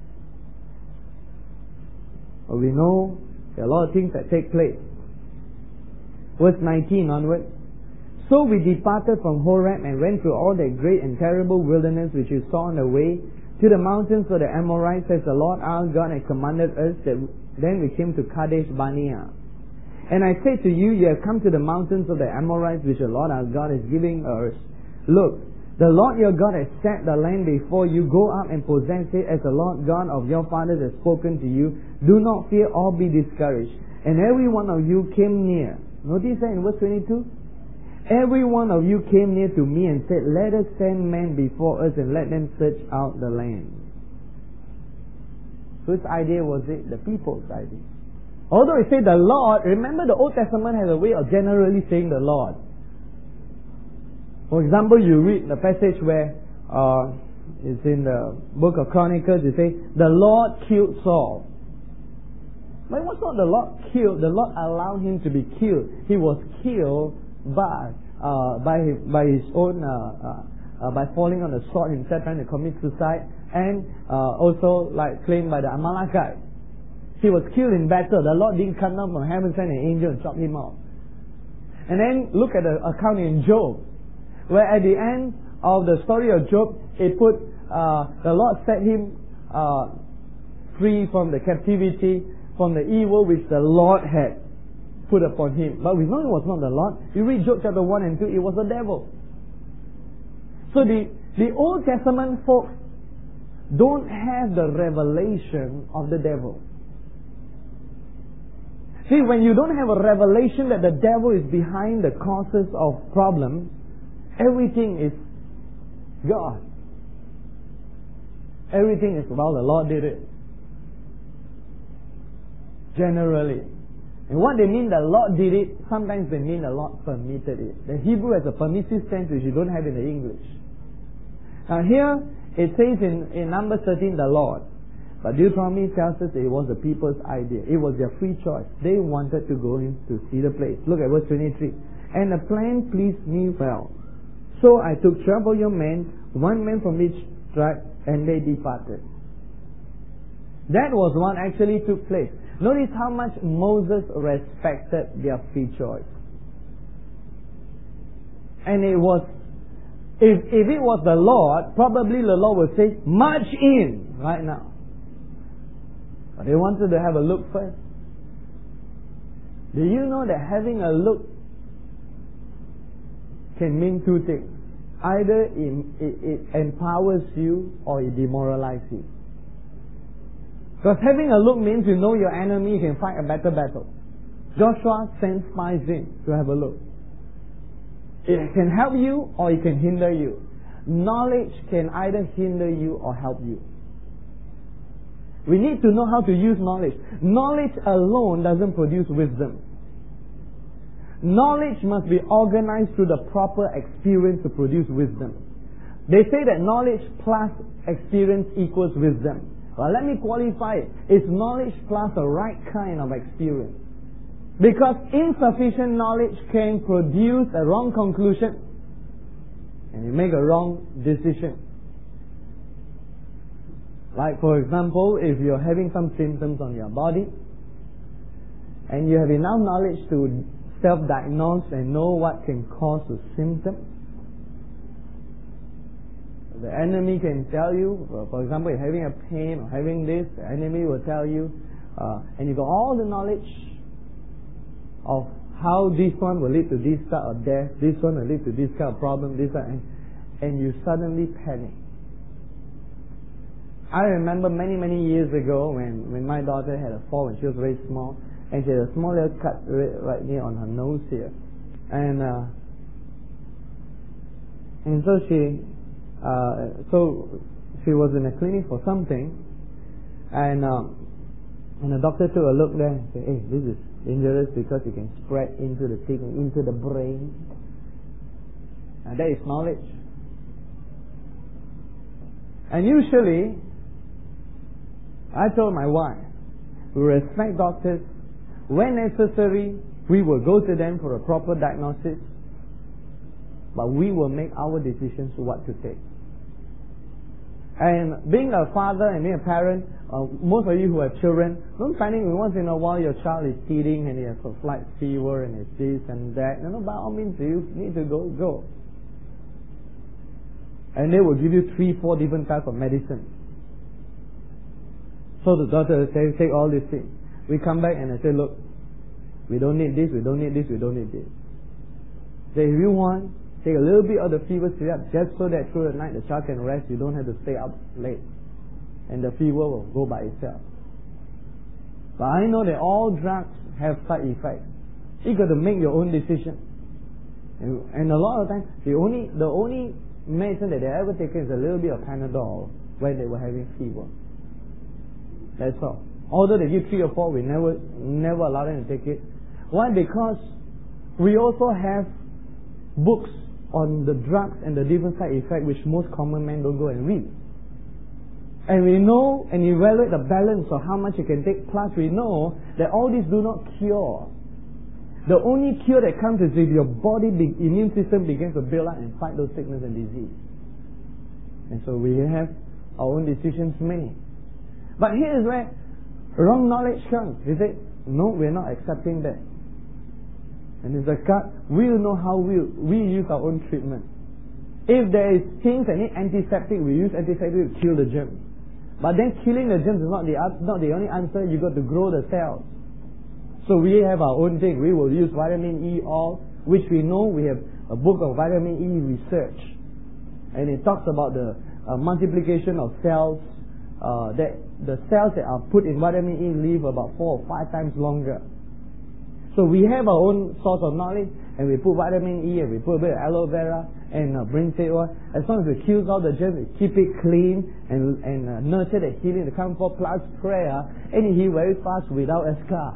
But we know there are a lot of things that take place. Verse nineteen onward. So we departed from Horeb and went through all that great and terrible wilderness which you saw on the way, to the mountains of the Amorites, as the Lord our God had commanded us. That then we came to Kadesh Barnea. And I said to you, you have come to the mountains of the Amorites, which the Lord our God is giving us. Look, the Lord your God has set the land before you. Go up and possess it, as the Lord God of your fathers has spoken to you. Do not fear or be discouraged. And every one of you came near. Notice that in verse twenty-two. Every one of you came near to me and said, let us send men before us and let them search out the land. Whose idea was it? The people's idea. Although it said the Lord, remember the Old Testament has a way of generally saying the Lord. For example, you read the passage where uh, it's in the book of Chronicles, it says, the Lord killed Saul. But it was not the Lord killed, the Lord allowed him to be killed. He was killed by uh, by his, by his own uh, uh, uh, by falling on the sword himself, trying to commit suicide, and uh, also like claimed by the Amalekite. He was killed in battle. The Lord didn't come down from heaven, send an angel and chop him off. And then look at the account in Job, where at the end of the story of Job, it put uh, the Lord set him uh, free from the captivity, from the evil which the Lord had put upon him. But we know it was not the Lord. You read Job chapter one and two, it was the devil. So the, the Old Testament folks don't have the revelation of the devil. See, when you don't have a revelation that the devil is behind the causes of problems, everything is God. Everything is, well, the Lord did it. Generally. And what they mean the Lord did it, sometimes they mean the Lord permitted it. The Hebrew has a permissive tense which you don't have in the English. Now here, it says in, in Numbers thirteen, the Lord. But Deuteronomy tells us it was the people's idea. It was their free choice. They wanted to go in to see the place. Look at verse twenty-three. And the plan pleased me well. So I took twelve of your men, one man from each tribe, and they departed. That was what actually took place. Notice how much Moses respected their free choice. And it was, if, if it was the Lord, probably the Lord would say, march in right now. But they wanted to have a look first. Do you know that having a look can mean two things? Either it, it, it empowers you or it demoralizes you. Because having a look means you know your enemy, you can fight a better battle. Joshua sent spies in to have a look. It can help you or it can hinder you. Knowledge can either hinder you or help you. We need to know how to use knowledge. Knowledge alone doesn't produce wisdom. Knowledge must be organized through the proper experience to produce wisdom. They say that knowledge plus experience equals wisdom. Well, let me qualify it. It's knowledge plus the right kind of experience. Because insufficient knowledge can produce a wrong conclusion and you make a wrong decision. Like, for example, if you're having some symptoms on your body and you have enough knowledge to self-diagnose and know what can cause the symptoms, the enemy can tell you, for example, you're having a pain or having this, the enemy will tell you, uh, and you got all the knowledge of how this one will lead to this kind of death, this one will lead to this kind of problem, this one, and, and you suddenly panic. I remember many, many years ago when, when my daughter had a fall when she was very small, and she had a small little cut right, right near on her nose here. And, uh, and so she, Uh, so she was in a clinic for something, and um, and the doctor took a look there and said, "Hey, this is dangerous because it can spread into the thing, into the brain." And that is knowledge. And usually, I told my wife, we respect doctors. When necessary, we will go to them for a proper diagnosis, but we will make our decisions what to take. And being a father and being a parent, uh, most of you who have children, don't finding once in a while your child is teething and he has a slight fever and it's this and that. You know, by all means, you need to go, go. And they will give you three, four different types of medicine. So the doctor will say, take all these things. We come back and I say, look, we don't need this, we don't need this, we don't need this. Say, if you want, take a little bit of the fever syrup just so that through the night the child can rest, you don't have to stay up late. And the fever will go by itself. But I know that all drugs have side effects. You got to make your own decision. And, and a lot of times, the only, the only medicine that they ever taken is a little bit of Panadol when they were having fever. That's all. Although they give three or four, we never, never allow them to take it. Why? Because we also have books on the drugs and the different side effects which most common men don't go and read. And we know and evaluate the balance of how much you can take. Plus we know that all these do not cure. The only cure that comes is if your body, be, immune system begins to build up and fight those sickness and disease. And so we have our own decisions made. But here is where wrong knowledge comes. They say, no, we're not accepting that. And it's a cut. We'll know how we we use our own treatment. If there is things that need antiseptic, we use antiseptic to kill the germs. But then killing the germs is not the not the only answer. You got to grow the cells. So we have our own thing. We will use vitamin E oil, which we know we have a book of vitamin E research, and it talks about the uh, multiplication of cells. Uh, that the cells that are put in vitamin E live about four or five times longer. So we have our own source of knowledge, and we put vitamin E, and we put a bit of aloe vera and uh, brinjal oil. As long as it kills all the germs, it keep it clean and and uh, nurture the healing to come for plus prayer, and it heal very fast without a scar.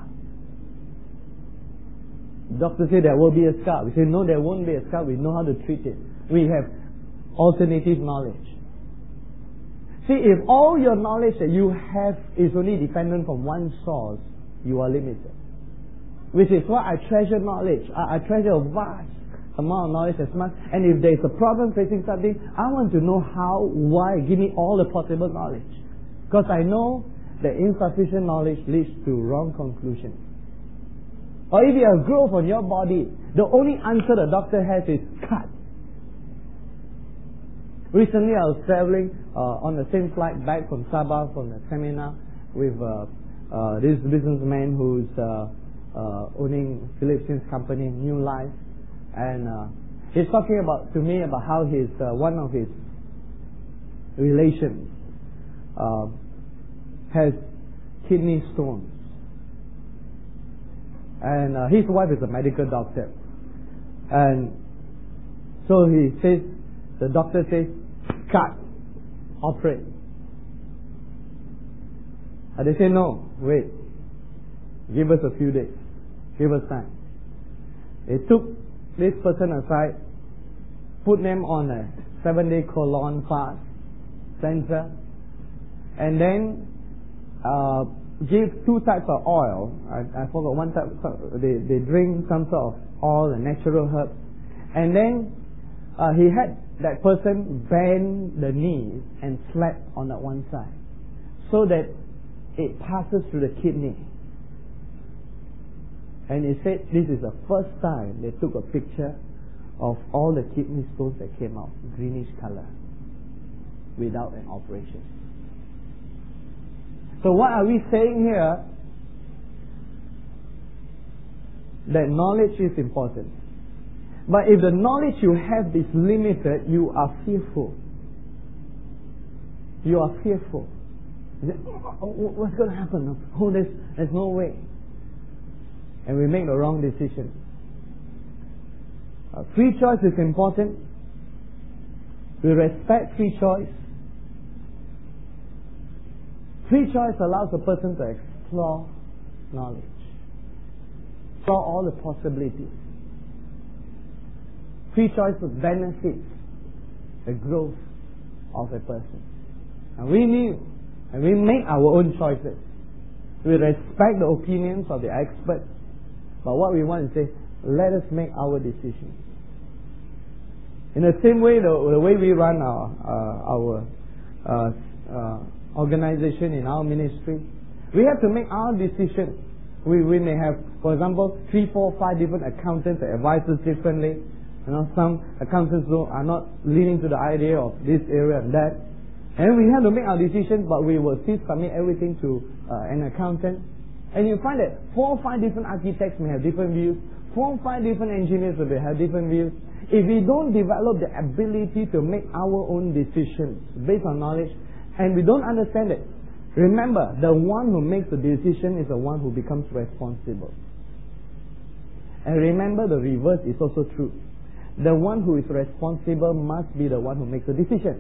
Doctors say there will be a scar. We say no, there won't be a scar. We know how to treat it. We have alternative knowledge. See, if all your knowledge that you have is only dependent from one source, you are limited. Which is why I treasure knowledge. I, I treasure a vast amount of knowledge as much. And if there is a problem facing something, I want to know how, why. Give me all the possible knowledge. Because I know that insufficient knowledge leads to wrong conclusions. Or if you have growth on your body, the only answer the doctor has is cut. Recently I was traveling uh, on the same flight back from Sabah from the seminar with uh, uh, this businessman who's uh, uh, owning Philip Sims' company, New Life, and uh, he's talking about to me about how his uh, one of his relations uh, has kidney stones, and uh, his wife is a medical doctor, and so he says, the doctor says, cut, operate. And they say, no, wait, give us a few days, give us time. They took this person aside, put them on a seven day colon fast cleanser, and then uh, give two types of oil. I, I forgot one type. They, they drink some sort of oil and natural herbs, and then uh, he had that person bend the knees and slap on that one side so that it passes through the kidney. And he said this is the first time they took a picture of all the kidney stones that came out, greenish color, without an operation. So what are we saying here? That knowledge is important. But if the knowledge you have is limited, you are fearful. You are fearful. You say, oh, what's going to happen? Oh, there's, there's no way. And we make the wrong decision. Uh, free choice is important. We respect free choice. Free choice allows a person to explore knowledge, explore all the possibilities. Free choice benefits the growth of a person. And we knew, and we make our own choices. We respect the opinions of the experts, but what we want is say, let us make our decisions. In the same way, the, the way we run our uh, our uh, uh, organization, in our ministry, we have to make our decision. We, we may have, for example, three, four, five different accountants that advise us differently. You know, some accountants are not leaning to the idea of this area and that. And we have to make our decisions, but we will still submit everything to uh, an accountant. And you find that four or five different architects may have different views. Four or five different engineers will have different views. If we don't develop the ability to make our own decisions based on knowledge, and we don't understand it, remember, the one who makes the decision is the one who becomes responsible. And remember, the reverse is also true. The one who is responsible must be the one who makes the decision.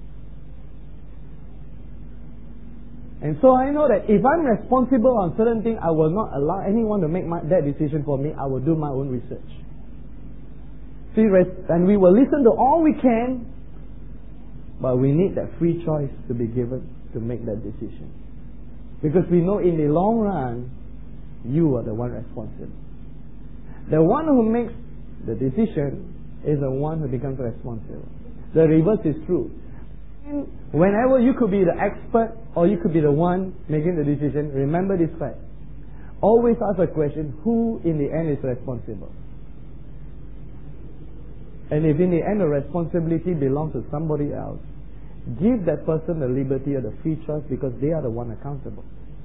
And so I know that if I'm responsible on certain things, I will not allow anyone to make my, that decision for me. I will do my own research. See, and we will listen to all we can, but we need that free choice to be given to make that decision. Because we know in the long run, you are the one responsible. The one who makes the decision is the one who becomes responsible. The reverse is true. Whenever you could be the expert or you could be the one making the decision, remember this fact. Always ask a question, who in the end is responsible? And if in the end the responsibility belongs to somebody else, give that person the liberty or the free choice, because they are the one accountable.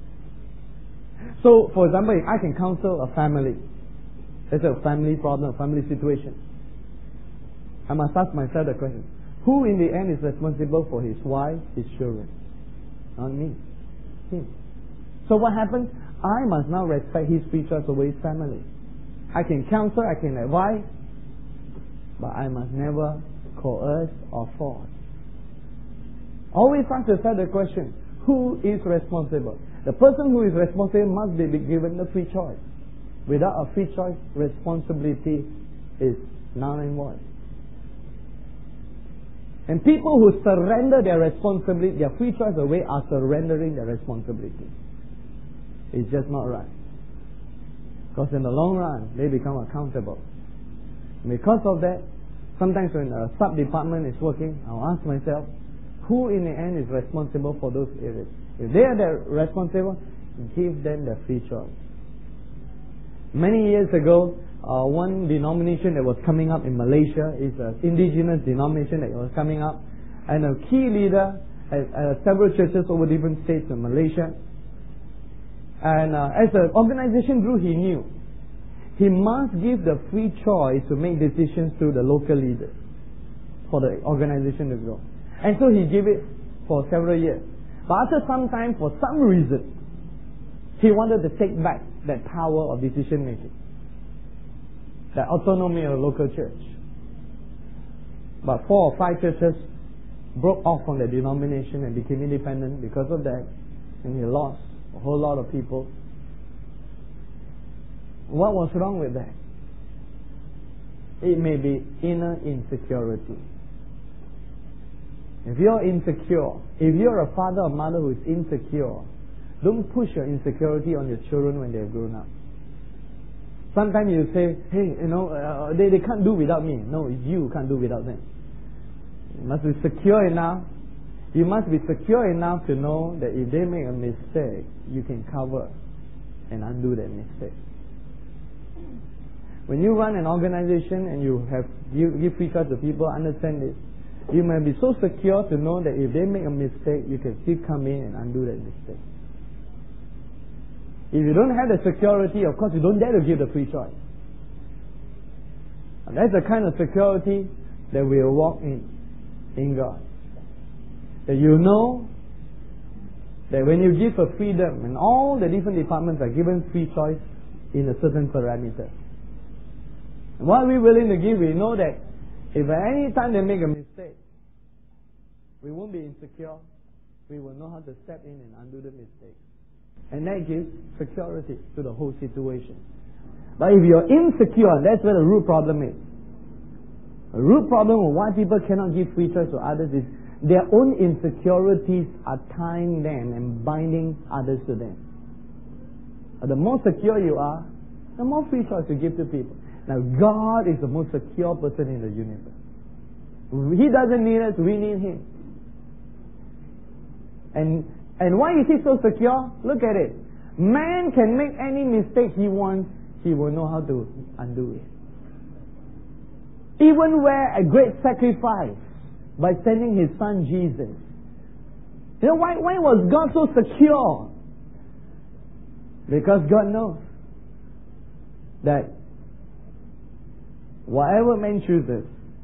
So, for example, if I can counsel a family, let's say a family problem, a family situation, I must ask myself the question, who in the end is responsible for his wife, his children? Not me. Him. So what happens? I must now respect his free choice over his family. I can counsel, I can advise, but I must never coerce or force. Always ask yourself the question, who is responsible? The person who is responsible must be given the free choice. Without a free choice, responsibility is null and void. And people who surrender their responsibility, their free choice away, are surrendering their responsibility. It's just not right. Because in the long run, they become accountable. And because of that, sometimes when a sub-department is working, I'll ask myself, who in the end is responsible for those areas? If they are the responsible, give them the free choice. Many years ago, uh, one denomination that was coming up in Malaysia is an indigenous denomination that was coming up, and a key leader at, at several churches over different states in Malaysia. And uh, as the organization grew, he knew he must give the free choice to make decisions to the local leaders for the organization to grow. And so he gave it for several years. But after some time, for some reason, he wanted to take back that power of decision making, that autonomy of the local church. But four or five churches broke off from the denomination and became independent because of that, and he lost a whole lot of people. What was wrong with that? It may be inner insecurity. If you're insecure, if you're a father or mother who is insecure, don't push your insecurity on your children when they've grown up. Sometimes you say, hey, you know, uh, they, they can't do without me. No, you can't do without them. You must be secure enough. You must be secure enough to know that if they make a mistake, you can cover and undo that mistake. When you run an organization and you have you give free choice to people, understand this. You must be so secure to know that if they make a mistake, you can still come in and undo that mistake. If you don't have the security, of course you don't dare to give the free choice. And that's the kind of security that we'll walk in, in God. That you know that when you give a freedom, and all the different departments are given free choice in a certain parameter. And what we're willing to give, we know that if at any time they make a mistake, we won't be insecure. We will know how to step in and undo the mistake. And that gives security to the whole situation. But if you're insecure, that's where the root problem is. The root problem of why people cannot give free choice to others is their own insecurities are tying them and binding others to them. But the more secure you are, the more free choice you give to people. Now, God is the most secure person in the universe. He doesn't need us, we need Him. And, and why is he so secure? Look at it. Man can make any mistake he wants, he will know how to undo it. Even where a great sacrifice by sending his son Jesus. You know, why, why was God so secure? Because God knows that whatever man chooses,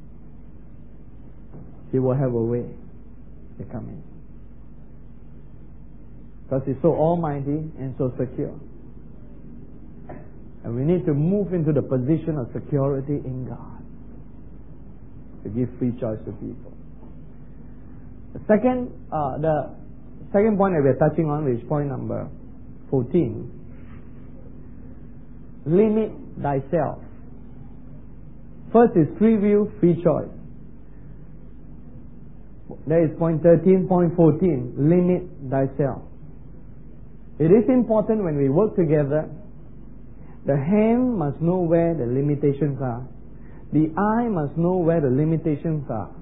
he will have a way to come in. Because he's so almighty and so secure. And we need to move into the position of security in God to give free choice to people. The second, uh, the second point that we're touching on, which is point number fourteen, limit thyself. First is free will, free choice. That is point thirteen. Point fourteen, limit thyself. It is important when we work together, the hand must know where the limitations are. The eye must know where the limitations are.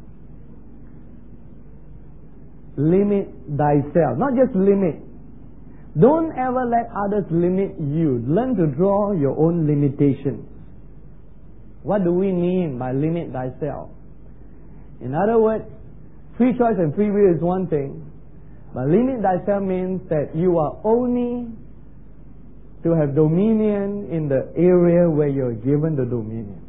Limit thyself. Not just limit. Don't ever let others limit you. Learn to draw your own limitations. What do we mean by limit thyself? In other words, free choice and free will is one thing, but limit thyself means that you are only to have dominion in the area where you're given the dominion.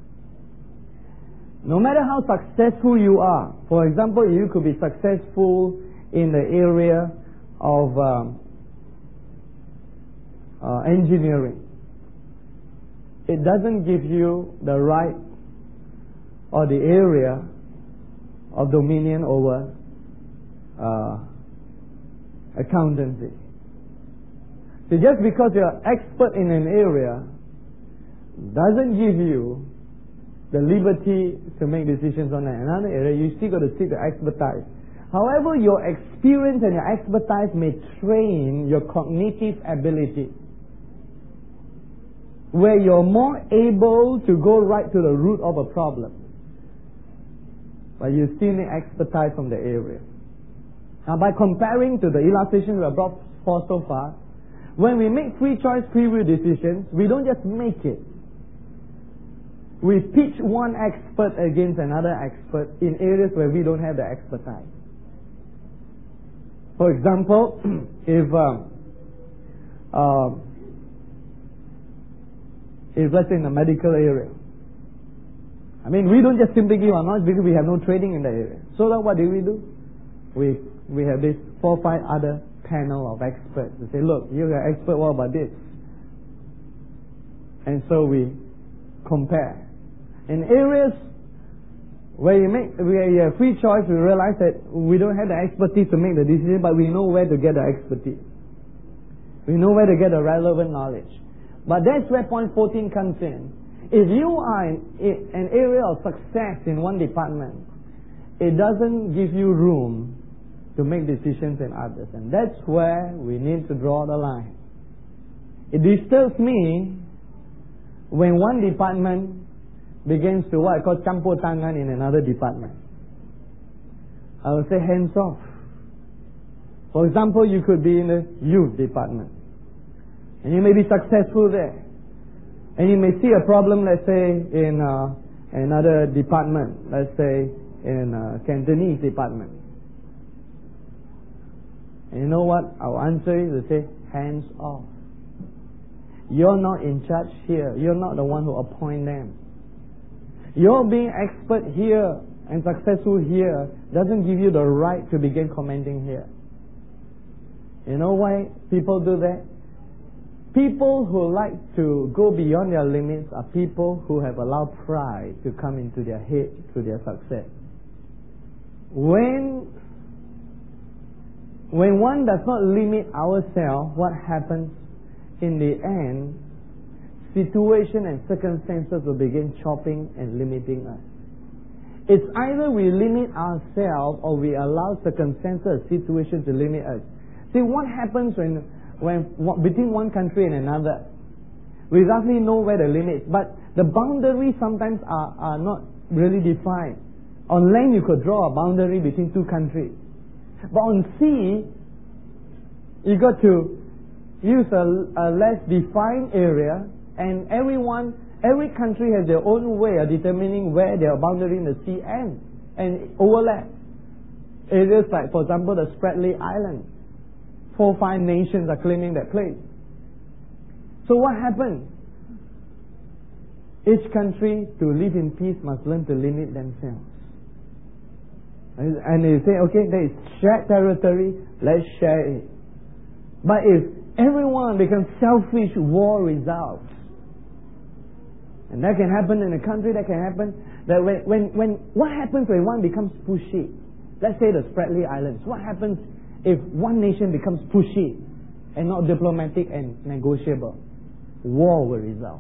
No matter how successful you are, for example, you could be successful in the area of um, uh, engineering. It doesn't give you the right or the area of dominion over uh, accountancy. So just because you're expert in an area doesn't give you the liberty to make decisions on another area. You still got to seek the expertise. However, your experience and your expertise may train your cognitive ability, where you're more able to go right to the root of a problem. But you still need expertise from the area. Now, by comparing to the illustrations we have brought forth so far, when we make free choice, free will decisions, we don't just make it. We pitch one expert against another expert in areas where we don't have the expertise. For example, if um, uh, if let's say in the medical area, I mean, we don't just simply give our knowledge because we have no training in that area. So then what do we do? We we have this four or five other panel of experts to say, look, you're an expert, what about this? And so we compare. In areas where you make where you have free choice, we realize that we don't have the expertise to make the decision, but we know where to get the expertise. We know where to get the relevant knowledge. But that's where point fourteen comes in. If you are in an area of success in one department, it doesn't give you room to make decisions in others. And that's where we need to draw the line. It disturbs me when one department begins to what I call campur tangan in another department. I will say hands off. For example, you could be in the youth department, and you may be successful there. And you may see a problem, let's say, in uh, another department, let's say in uh, Cantonese department. And you know what? Our answer is to say, hands off. You're not in charge here. You're not the one who appoint them. Your being expert here and successful here doesn't give you the right to begin commenting here. You know why people do that? People who like to go beyond their limits are people who have allowed pride to come into their head to their success. When, when one does not limit ourselves, what happens in the end? Situation and circumstances will begin chopping and limiting us. It's either we limit ourselves or we allow circumstances, situations to limit us. See, what happens when, when between one country and another? We roughly know where the limits, but the boundaries sometimes are, are not really defined. On land, you could draw a boundary between two countries. But on sea, you got to use a, a less defined area, and everyone, every country has their own way of determining where their boundary in the sea ends and overlap. Areas like, for example, the Spratly Islands. Four, five nations are claiming that place. So what happens? Each country, to live in peace, must learn to limit themselves. And they say, okay, there is shared territory, let's share it. But if everyone becomes selfish, war results. And that can happen in a country, that can happen, that when, when, when what happens when one becomes pushy? Let's say the Spratly Islands. What happens if one nation becomes pushy and not diplomatic and negotiable? War will result.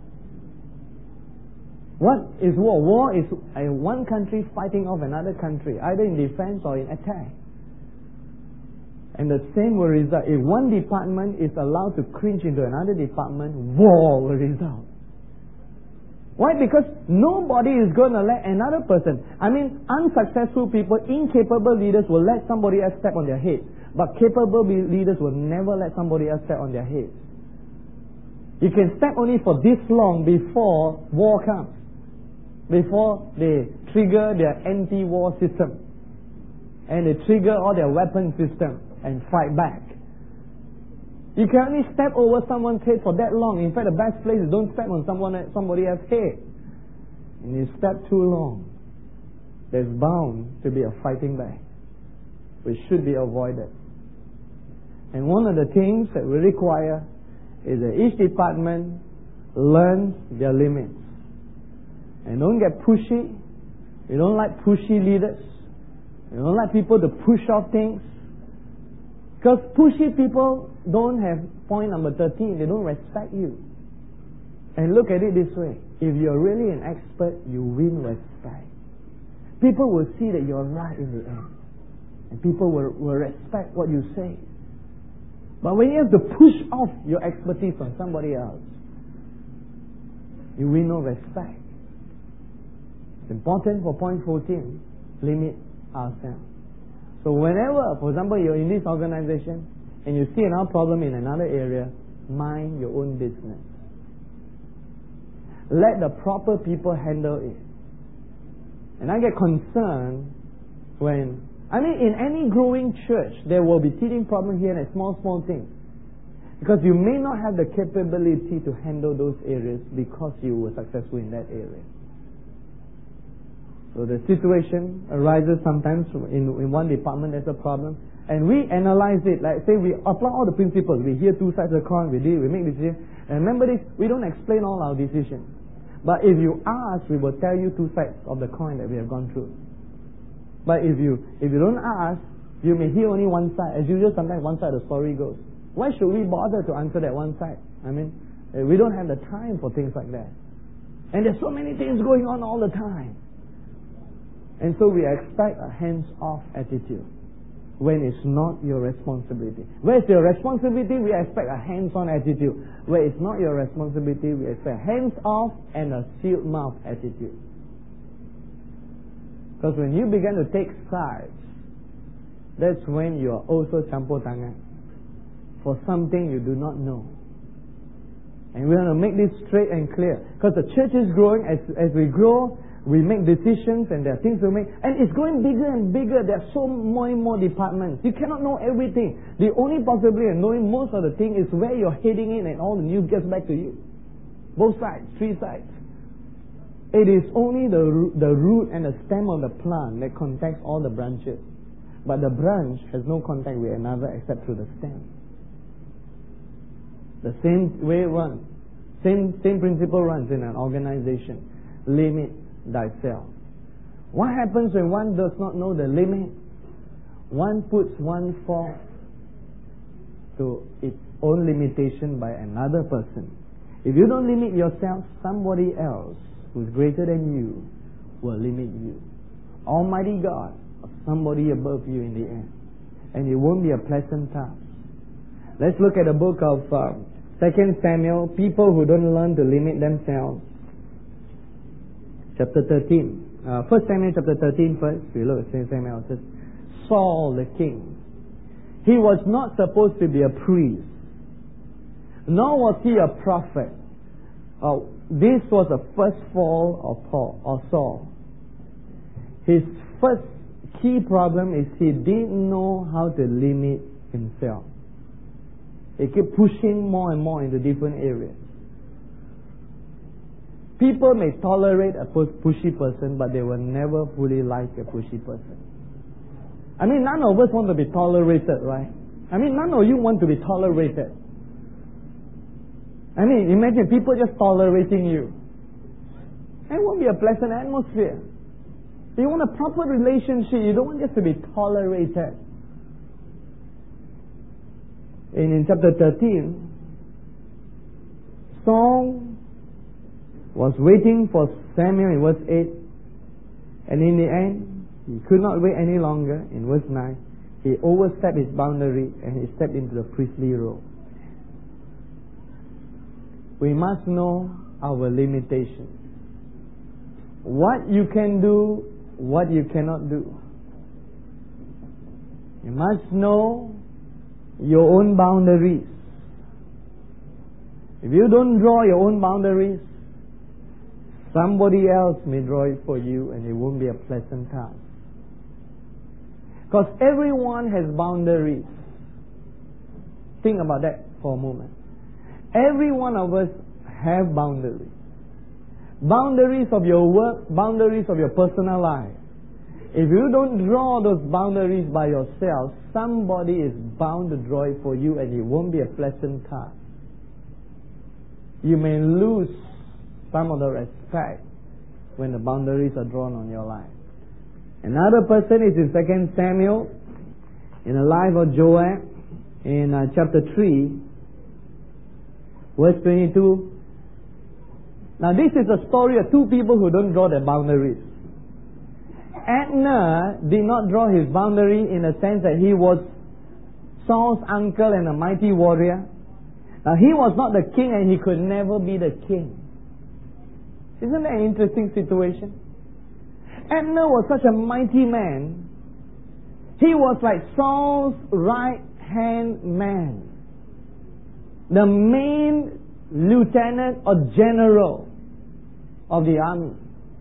What is war? War is a one country fighting off another country, either in defense or in attack. And the same will result. If one department is allowed to cringe into another department, war will result. Why? Because nobody is going to let another person. I mean, unsuccessful people, incapable leaders will let somebody else step on their head. But capable leaders will never let somebody else step on their head. You can step only for this long before war comes. Before they trigger their anti-war system. And they trigger all their weapon system and fight back. You can only step over someone's head for that long. In fact, the best place is don't step on someone somebody else's head. And you step too long, there's bound to be a fighting back, which should be avoided. And one of the things that we require is that each department learns their limits. And don't get pushy. You don't like pushy leaders. You don't like people to push off things. Because pushy people don't have point number thirteen. They don't respect you. And look at it this way. If you're really an expert, you win respect. People will see that you're right in the end. And people will, will respect what you say. But when you have to push off your expertise on somebody else, you win no respect. It's important for point fourteen, limit ourselves. So whenever, for example, you're in this organization and you see another problem in another area, mind your own business. Let the proper people handle it. And I get concerned when, I mean, in any growing church, there will be teething problems here and small, small things. Because you may not have the capability to handle those areas because you were successful in that area. So the situation arises sometimes in, in one department, there's a problem, and we analyze it. Like say we apply all the principles. We hear two sides of the coin, we deal, we make decisions. And remember this, we don't explain all our decisions. But if you ask, we will tell you two sides of the coin that we have gone through. But if you if you don't ask, you may hear only one side. As usual, sometimes one side of the story goes. Why should we bother to answer that one side? I mean, we don't have the time for things like that. And there's so many things going on all the time. And so we expect a hands-off attitude when it's not your responsibility. Where it's your responsibility, we expect a hands-on attitude. Where it's not your responsibility, we expect hands-off and a sealed mouth attitude. Because when you begin to take sides, that's when you are also campur tangan for something you do not know. And we want to make this straight and clear. Because the church is growing. As, as we grow, we make decisions and there are things we make. And it's going bigger and bigger. There are so more and more departments. You cannot know everything. The only possibility of knowing most of the thing is where you're heading in and all the news gets back to you. Both sides, three sides. It is only the, the root and the stem of the plant that contacts all the branches. But the branch has no contact with another except through the stem. The same way runs. Same, same principle runs in an organization. Limit thyself. What happens when one does not know the limit? One puts one forth to its own limitation by another person. If you don't limit yourself, somebody else who's greater than you will limit you. Almighty God or somebody above you in the end. And it won't be a pleasant task. Let's look at the book of uh, Second Samuel, people who don't learn to limit themselves. Chapter thirteen. Uh, First Samuel chapter thirteen first. We look at Second Samuel. It says, Saul the king He was not supposed to be a priest, nor was he a prophet. Uh, this was the first fall of Paul or Saul. His first key problem is he didn't know how to limit himself. He kept pushing more and more into different areas. People may tolerate a pushy person, but they will never fully like a pushy person. I mean, none of us want to be tolerated, right? I mean, none of you want to be tolerated. I mean, imagine people just tolerating you. It won't be a pleasant atmosphere. You want a proper relationship. You don't want just to be tolerated. And in chapter thirteen, Saul was waiting for Samuel in verse eight. And in the end, he could not wait any longer. In verse nine, he overstepped his boundary and he stepped into the priestly role. We must know our limitations. What you can do, what you cannot do. You must know your own boundaries. If you don't draw your own boundaries, somebody else may draw it for you, and it won't be a pleasant task. Because everyone has boundaries. Think about that for a moment. Every one of us have boundaries. Boundaries of your work, boundaries of your personal life. If you don't draw those boundaries by yourself, somebody is bound to draw it for you, and it won't be a pleasant task. You may lose some of the respect when the boundaries are drawn on your life. Another person is in Second Samuel, in the life of Joab, in uh, chapter three, verse twenty-two. Now this is a story of two people who don't draw their boundaries. Abner did not draw his boundary in the sense that he was Saul's uncle and a mighty warrior. Now he was not the king, and he could never be the king. Isn't that an interesting situation? Abner was such a mighty man. He was like Saul's right-hand man, the main lieutenant or general of the army.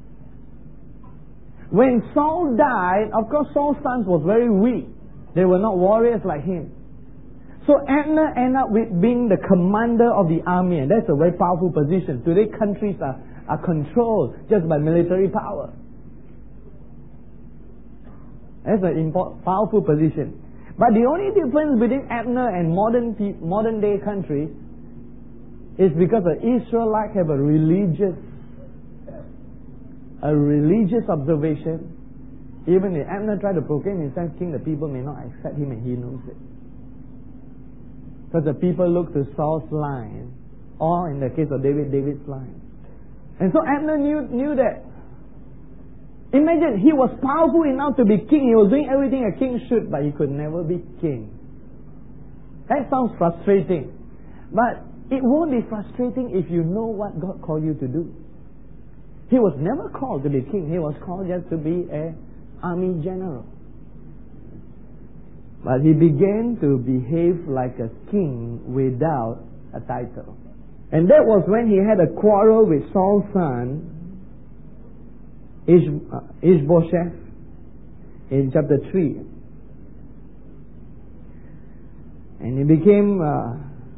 When Saul died, of course Saul's sons was very weak. They were not warriors like him. So Abner ended up with being the commander of the army, and that's a very powerful position. Today countries are, are controlled just by military power. That's an important, powerful position. But the only difference between Abner and modern modern day countries is because the Israelites have a religious a religious observation. Even if Abner tried to proclaim himself king, the people may not accept him, and he knows it. Because the people look to Saul's line, or in the case of David, David's line. And so Abner knew, knew that. Imagine, he was powerful enough to be king. He was doing everything a king should, but he could never be king. That sounds frustrating. But it won't be frustrating if you know what God called you to do. He was never called to be king. He was called just to be an army general. But he began to behave like a king without a title. And that was when he had a quarrel with Saul's son, Ish, uh, Ishbosheth, in chapter three. And he became, uh,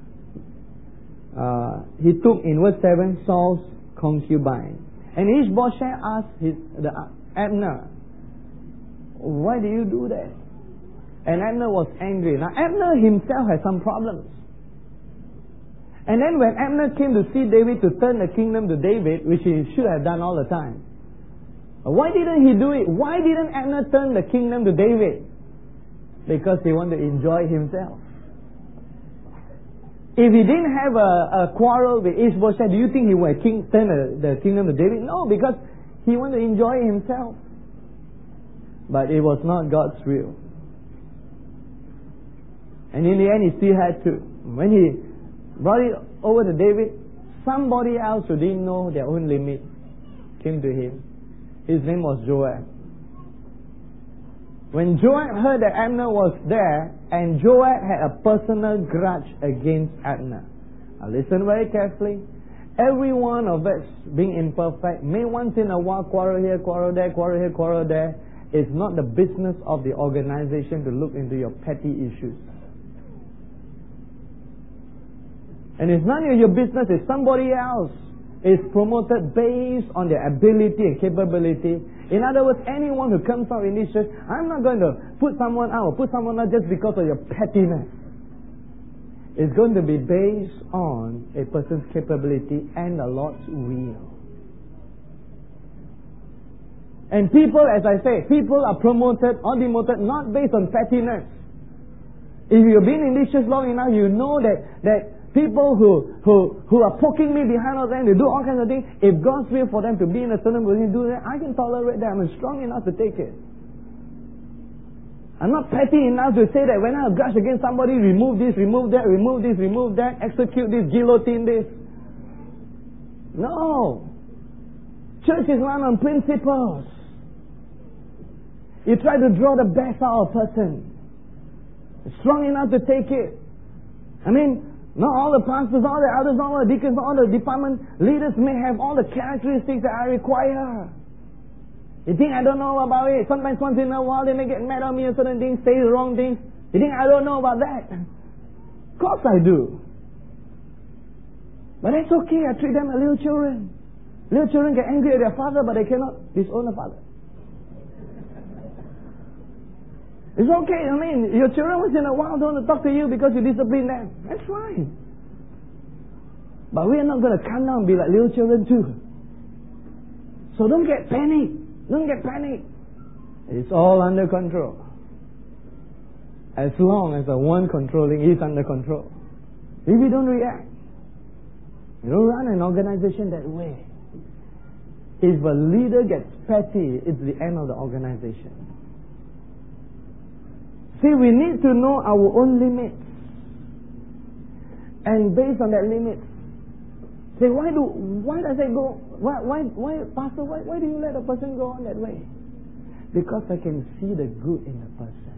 uh, he took in verse seven Saul's concubine. And Ishbosheth asked his, the, uh, Abner, why do you do that? And Abner was angry. Now Abner himself had some problems. And then when Abner came to see David to turn the kingdom to David, which he should have done all the time, why didn't he do it? Why didn't Abner turn the kingdom to David? Because he wanted to enjoy himself. If he didn't have a, a quarrel with Ishbosheth, do you think he would king, turn the, the kingdom to David? No, because he wanted to enjoy himself. But it was not God's will. And in the end, he still had to. When he brought it over to David, somebody else who didn't know their own limit came to him. His name was Joab. When Joab heard that Abner was there, and Joab had a personal grudge against Abner. Now listen very carefully. Every one of us, being imperfect, may once in a while quarrel here, quarrel there, quarrel here, quarrel there. It's not the business of the organization to look into your petty issues. And it's none of your business if somebody else is promoted based on their ability and capability. In other words, anyone who comes out in this church, I'm not going to put someone out or put someone out just because of your pettiness. It's going to be based on a person's capability and the Lord's will. And people, as I say, people are promoted or demoted not based on pettiness. If you've been in this church long enough, you know that, that people who, who, who are poking me behind all that, they do all kinds of things. If God's will for them to be in a certain position, do that, I can tolerate that. I'm strong enough to take it. I'm not petty enough to say that when I have grudge against somebody, remove this, remove that, remove this, remove that, execute this, guillotine this. No. Church is run on principles. You try to draw the best out of a person. Strong enough to take it. I mean, not all the pastors, all the elders, all the deacons, all the department leaders may have all the characteristics that I require. You think I don't know about it? Sometimes once in a while they may get mad on me and certain things, say the wrong things. You think I don't know about that? Of course I do. But that's okay. I treat them as little children. Little children get angry at their father, but they cannot disown the father. It's okay. I mean, your children once in a while don't want to talk to you because you discipline them. That's fine. But we are not going to come down and be like little children too. So don't get panicked. Don't get panicked. It's all under control. As long as the one controlling is under control. If you don't react, you don't run an organization that way. If a leader gets petty, it's the end of the organization. See, we need to know our own limits. And based on that limit, say, why do why does it go why why why Pastor, why why do you let a person go on that way? Because I can see the good in the person.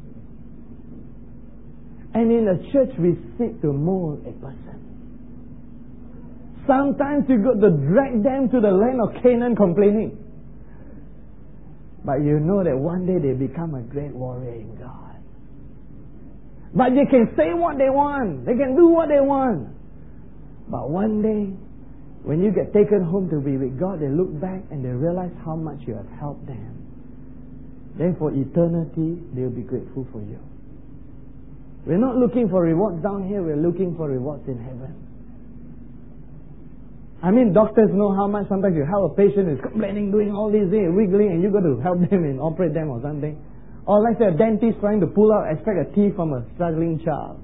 And in the church we seek to mold a person. Sometimes you got to drag them to the land of Canaan complaining. But you know that one day they become a great warrior in God. But they can say what they want. They can do what they want. But one day, when you get taken home to be with God, they look back and they realize how much you have helped them. Then for eternity, they'll be grateful for you. We're not looking for rewards down here. We're looking for rewards in heaven. I mean, doctors know how much sometimes you help a patient who's complaining, doing all these things, wiggling, and you got to help them and operate them or something. Or let's say a dentist trying to pull out, extract a teeth from a struggling child.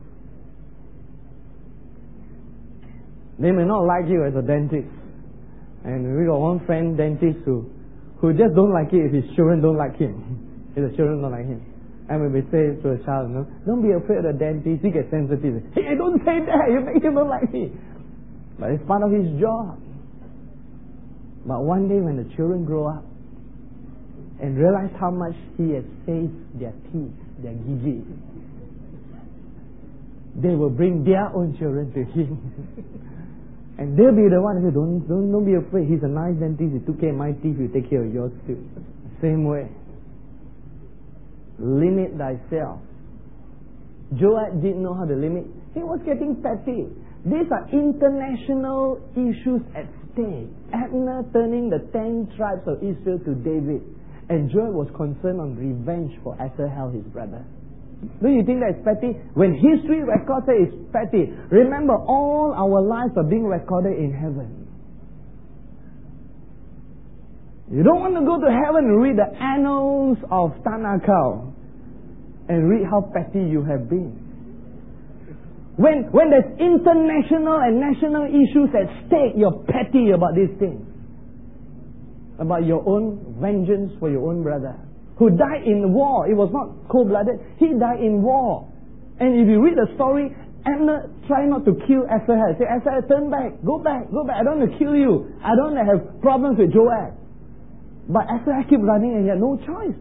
They may not like you as a dentist. And we got one friend, dentist, who, who just don't like it if his children don't like him. If the children don't like him. And when we say to a child, no, don't be afraid of the dentist, he gets sensitive. Hey, don't say that, you make him don't like me. But it's part of his job. But one day when the children grow up and realize how much he has saved their teeth, their gigi, they will bring their own children to him. And they'll be the one who say, don't, don't, don't be afraid, he's a nice dentist, he took care of my teeth, he'll take care of yours too. Same way. Limit thyself. Joab didn't know how to limit. He was getting petty. These are international issues at stake. Abner turning the ten tribes of Israel to David. And Joab was concerned on revenge for Asahel, his brother. Don't you think that's petty? When history records it, it's petty. Remember, all our lives are being recorded in heaven. You don't want to go to heaven and read the annals of Tanakh and read how petty you have been. When, when there's international and national issues at stake, you're petty about these things. About your own vengeance for your own brother, who died in war. It was not cold-blooded. He died in war. And if you read the story, Abner tried not to kill Asahel. Say, Asahel, turn back. Go back. Go back. I don't want to kill you. I don't want to have problems with Joab. But Asahel kept running and he had no choice.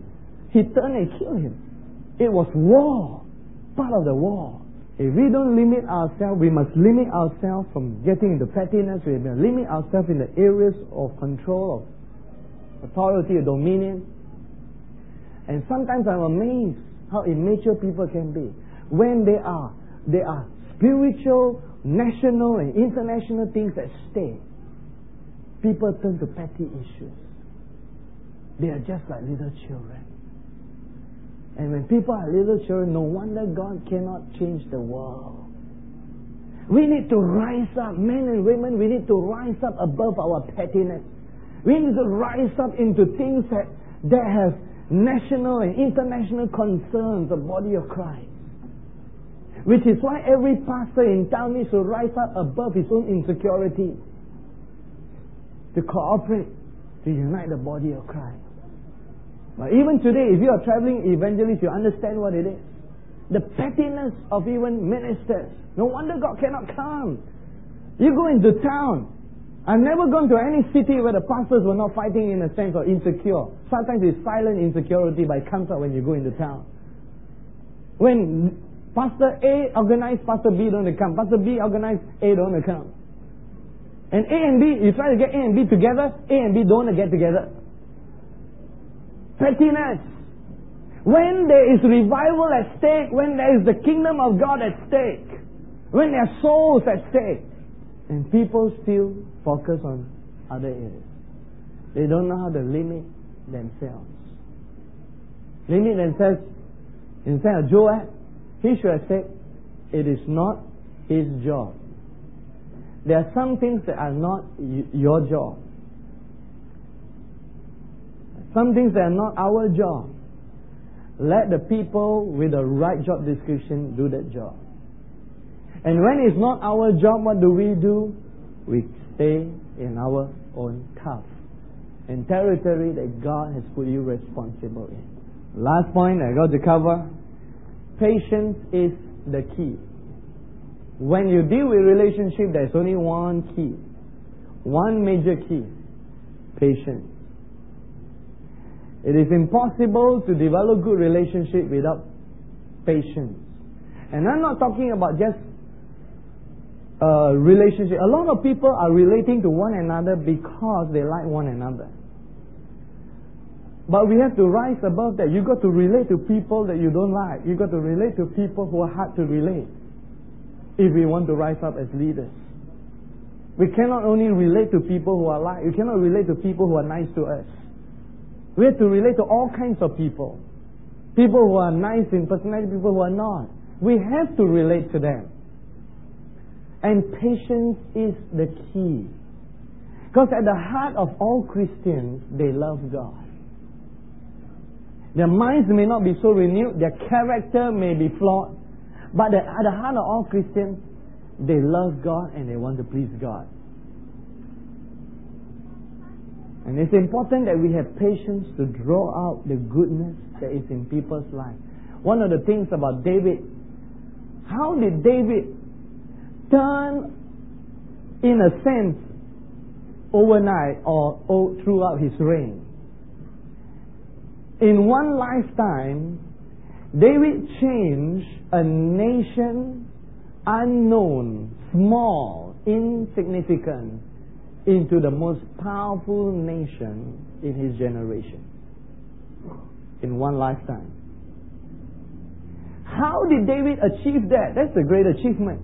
he turned and killed him. It was war, part of the war. If we don't limit ourselves, we must limit ourselves from getting into pettiness. We must limit ourselves in the areas of control, of authority, or dominion. And sometimes I'm amazed how immature people can be. When they are, they are spiritual, national, and international things at stake. People turn to petty issues. They are just like little children. And when people are little children, no wonder God cannot change the world. We need to rise up, men and women, we need to rise up above our pettiness. We need to rise up into things that, that have national and international concerns, the body of Christ. Which is why every pastor in town needs to rise up above his own insecurity, to cooperate, to unite the body of Christ. But even today, if you are traveling evangelist, you understand what it is. The pettiness of even ministers. No wonder God cannot come. You go into town. I've never gone to any city where the pastors were not fighting in a sense of insecure. Sometimes it's silent insecurity, but it comes out when you go into town. When Pastor A organized, Pastor B don't come. Pastor B organized, A don't come. And A and B, you try to get A and B together, A and B don't get together. Pettiness. When there is revival at stake, when there is the kingdom of God at stake, when there are souls at stake, and people still focus on other areas. They don't know how to limit themselves. Limit themselves. Instead of Joab, he should have said, it is not his job. There are some things that are not y- your job. Some things that are not our job. Let the people with the right job description do that job. And when it's not our job, what do we do? We stay in our own turf and territory that God has put you responsible in. Last point I got to cover. Patience is the key. When you deal with relationship, there's only one key. One major key. Patience. It is impossible to develop good relationship without patience. And I'm not talking about just a relationship. A lot of people are relating to one another because they like one another. But we have to rise above that. You've got to relate to people that you don't like. You've got to relate to people who are hard to relate if we want to rise up as leaders. We cannot only relate to people who are like. We cannot relate to people who are nice to us. We have to relate to all kinds of people. People who are nice in personality, people who are not. We have to relate to them. And patience is the key. Because at the heart of all Christians, they love God. Their minds may not be so renewed, their character may be flawed, but at the heart of all Christians, they love God and they want to please God. And it's important that we have patience to draw out the goodness that is in people's lives. One of the things about David, how did David turn, in a sense, overnight or, or throughout his reign? In one lifetime, David changed a nation unknown, small, insignificant, into the most powerful nation in his generation. In one lifetime. How did David achieve that? That's a great achievement.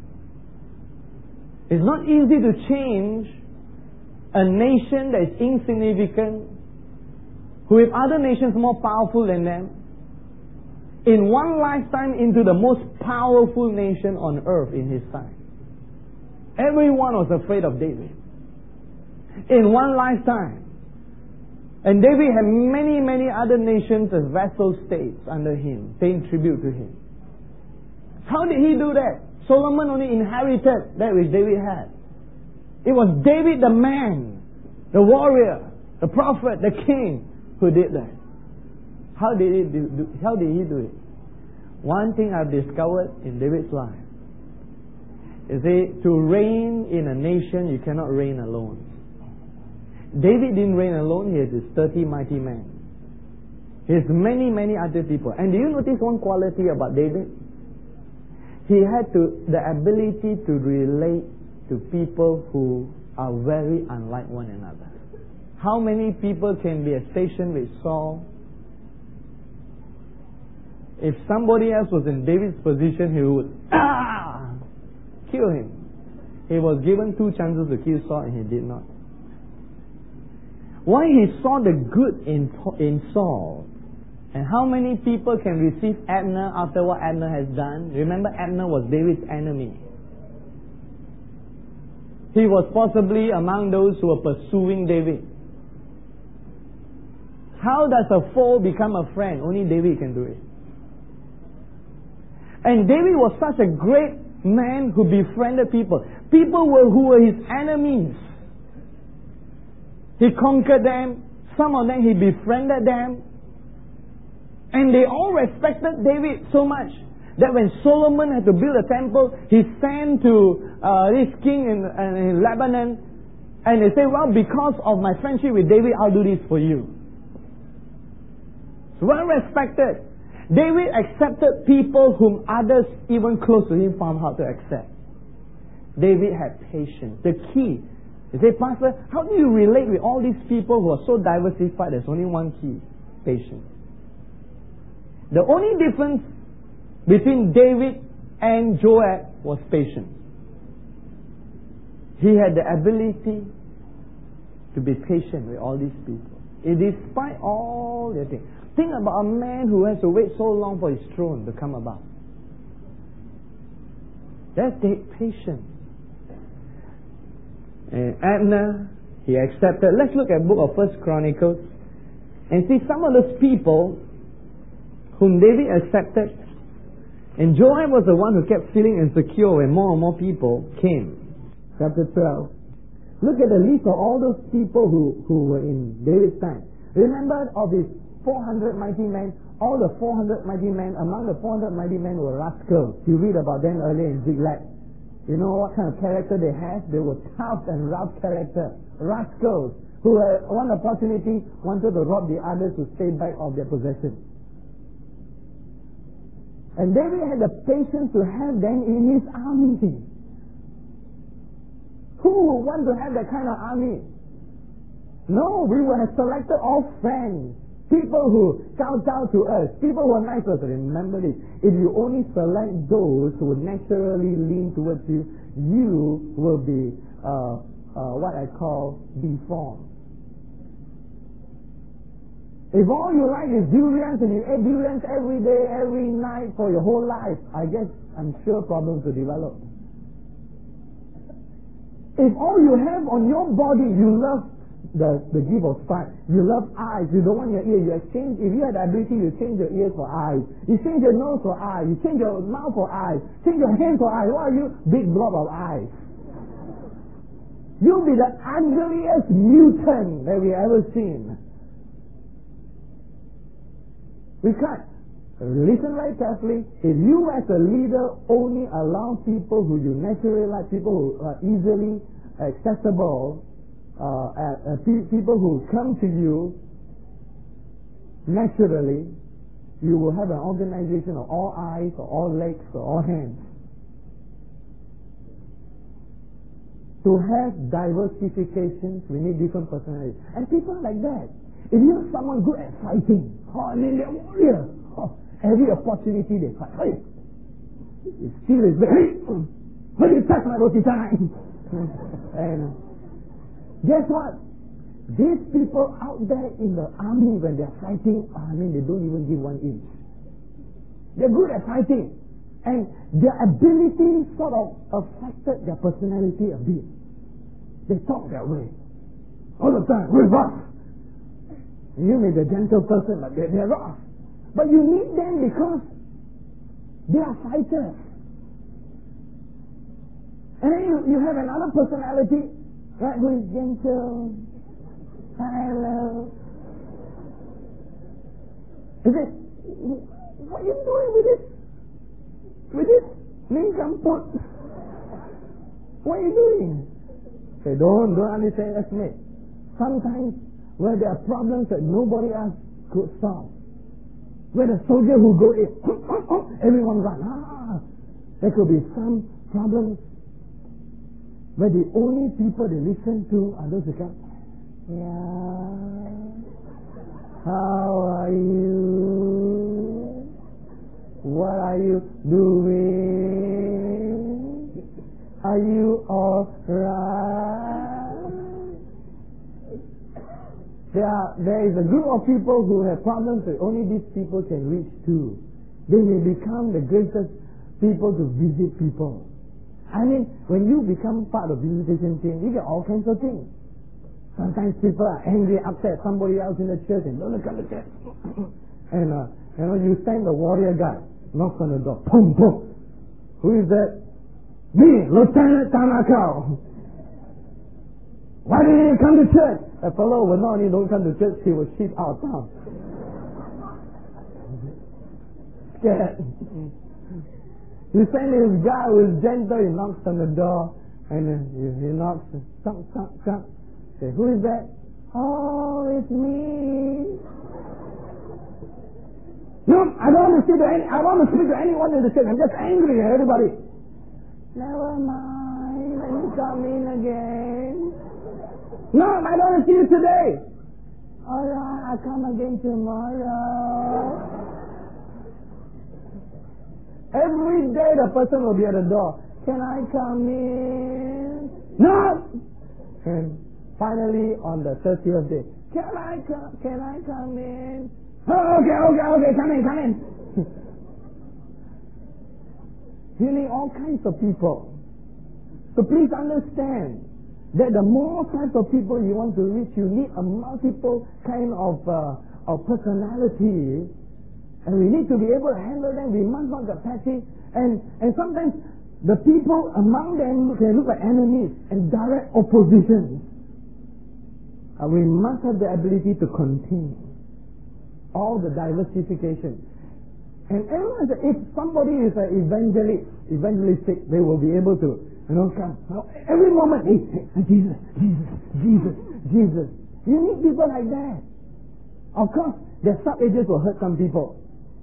It's not easy to change a nation that is insignificant, who have other nations more powerful than them, in one lifetime into the most powerful nation on earth in his time. Everyone was afraid of David. In one lifetime. And David had many, many other nations as vassal states under him, paying tribute to him. How did he do that? Solomon only inherited that which David had. It was David the man, the warrior, the prophet, the king who did that. How did he do, do how did he do it? One thing I've discovered in David's life is that to reign in a nation, you cannot reign alone. David didn't reign alone, he had his thirty mighty men. He has many, many other people. And do you notice one quality about David? He had to the ability to relate to people who are very unlike one another. How many people can be as patient with Saul? If somebody else was in David's position, he would ah, kill him. He was given two chances to kill Saul and he did not. Why he saw the good in, in Saul. And how many people can receive Abner after what Abner has done? Remember, Abner was David's enemy. He was possibly among those who were pursuing David. How does a foe become a friend? Only David can do it. And David was such a great man who befriended people. People were, who were his enemies. He conquered them. Some of them he befriended them. And they all respected David so much that when Solomon had to build a temple, he sent to uh, this king in, uh, in Lebanon, and they say, well, because of my friendship with David, I'll do this for you. It's well respected. David accepted people whom others even close to him found hard to accept. David had patience. The key, you say, Pastor, how do you relate with all these people who are so diversified? There's only one key: patience. The only difference between David and Joab was patience. He had the ability to be patient with all these people, despite all their things. Think about a man who has to wait so long for his throne to come about. That's patience. And Abner, he accepted. Let's look at the book of First Chronicles and see some of those people whom David accepted. And Joab was the one who kept feeling insecure when more and more people came. Chapter twelve. Look at the list of all those people who, who were in David's time. Remember of his four hundred mighty men, all the four hundred mighty men, among the four hundred mighty men were rascals. You read about them earlier in Ziklag. You know what kind of character they had? They were tough and rough character. Rascals who had one opportunity wanted to rob the others to stay back of their possessions. And David had the patience to have them in his army. Who would want to have that kind of army? No, we would have selected all friends. People who kowtow to us. People who are nice to us. Remember this. If you only select those who would naturally lean towards you, you will be uh, uh, what I call deformed. If all you like is durians and you eat durians every day, every night for your whole life, I guess I'm sure problems will develop. If all you have on your body, you love the, the gift of sight, you love eyes, you don't want your ear, you exchange, if you had the ability, you change your ears for eyes, you change your nose for eyes, you change your mouth for eyes, change your hand for eyes. What are you? Big blob of eyes. You'll be the ugliest mutant that we ever seen. We can't. Listen very carefully. If you as a leader only allow people who you naturally like, people who are easily accessible, uh, uh, people who come to you naturally, you will have an organization of all eyes, or all legs, or all hands. To have diversifications, we need different personalities. And people like that. If you have someone good at fighting, oh, and then they're warrior, oh, every opportunity they fight. Hey, you steal his bag. Hey, why did you touch my roti time? And guess what? These people out there in the army, when they're fighting, I mean, they don't even give one inch. They're good at fighting. And their ability sort of affected their personality a bit. They talk that way. All the time, we're rough. You may be a gentle person, but they're, they're rough. But you need them because they are fighters. And then you, you have another personality, right, who is gentle. Hello. Is it, what are you doing with this? With this nincompoop? What are you doing? Say, don't, don't understand, that's me. Sometimes where there are problems that nobody else could solve, where the soldier who go in, everyone run. Ah, there could be some problems where the only people they listen to are those who come, yeah, how are you? What are you doing? Are you all right? There, are, there is a group of people who have problems that only these people can reach to. They may become the greatest people to visit people. I mean, when you become part of the visitation team, you get all kinds of things. Sometimes people are angry, upset, somebody else in the church and don't come to church. and uh, you know, you send the warrior guy, knocks on the door, boom, boom. Who is that? Me, Lieutenant Tanaka. Why didn't you come to church? A fellow will not only don't come to church, he will shit out of town. Scared. You send this guy who is gentle, he knocks on the door, and uh, he, he knocks, thunk, thunk, thunk. Say, who is that? Oh, it's me. No, I don't want to speak to any, I want to speak to anyone in the church. I'm just angry at everybody. Never mind, let me come in again. No, I don't want to see you today. All right, I'll come again tomorrow. Every day the person will be at the door. Can I come in? No! And finally on the thirtieth day, can I come, can I come in? Oh, okay, okay, okay, come in, come in. You need all kinds of people. So please understand that the more types of people you want to reach, you need a multiple kind of, uh, of personality. And we need to be able to handle them. We must not get petty. And, and sometimes the people among them can look like enemies and direct opposition. And we must have the ability to contain all the diversification. And everyone, if somebody is an evangelist, evangelistic, they will be able to, you know, come. Every moment, hey, hey, Jesus, Jesus, Jesus, Jesus. You need people like that. Of course, their sub-agents will hurt some people.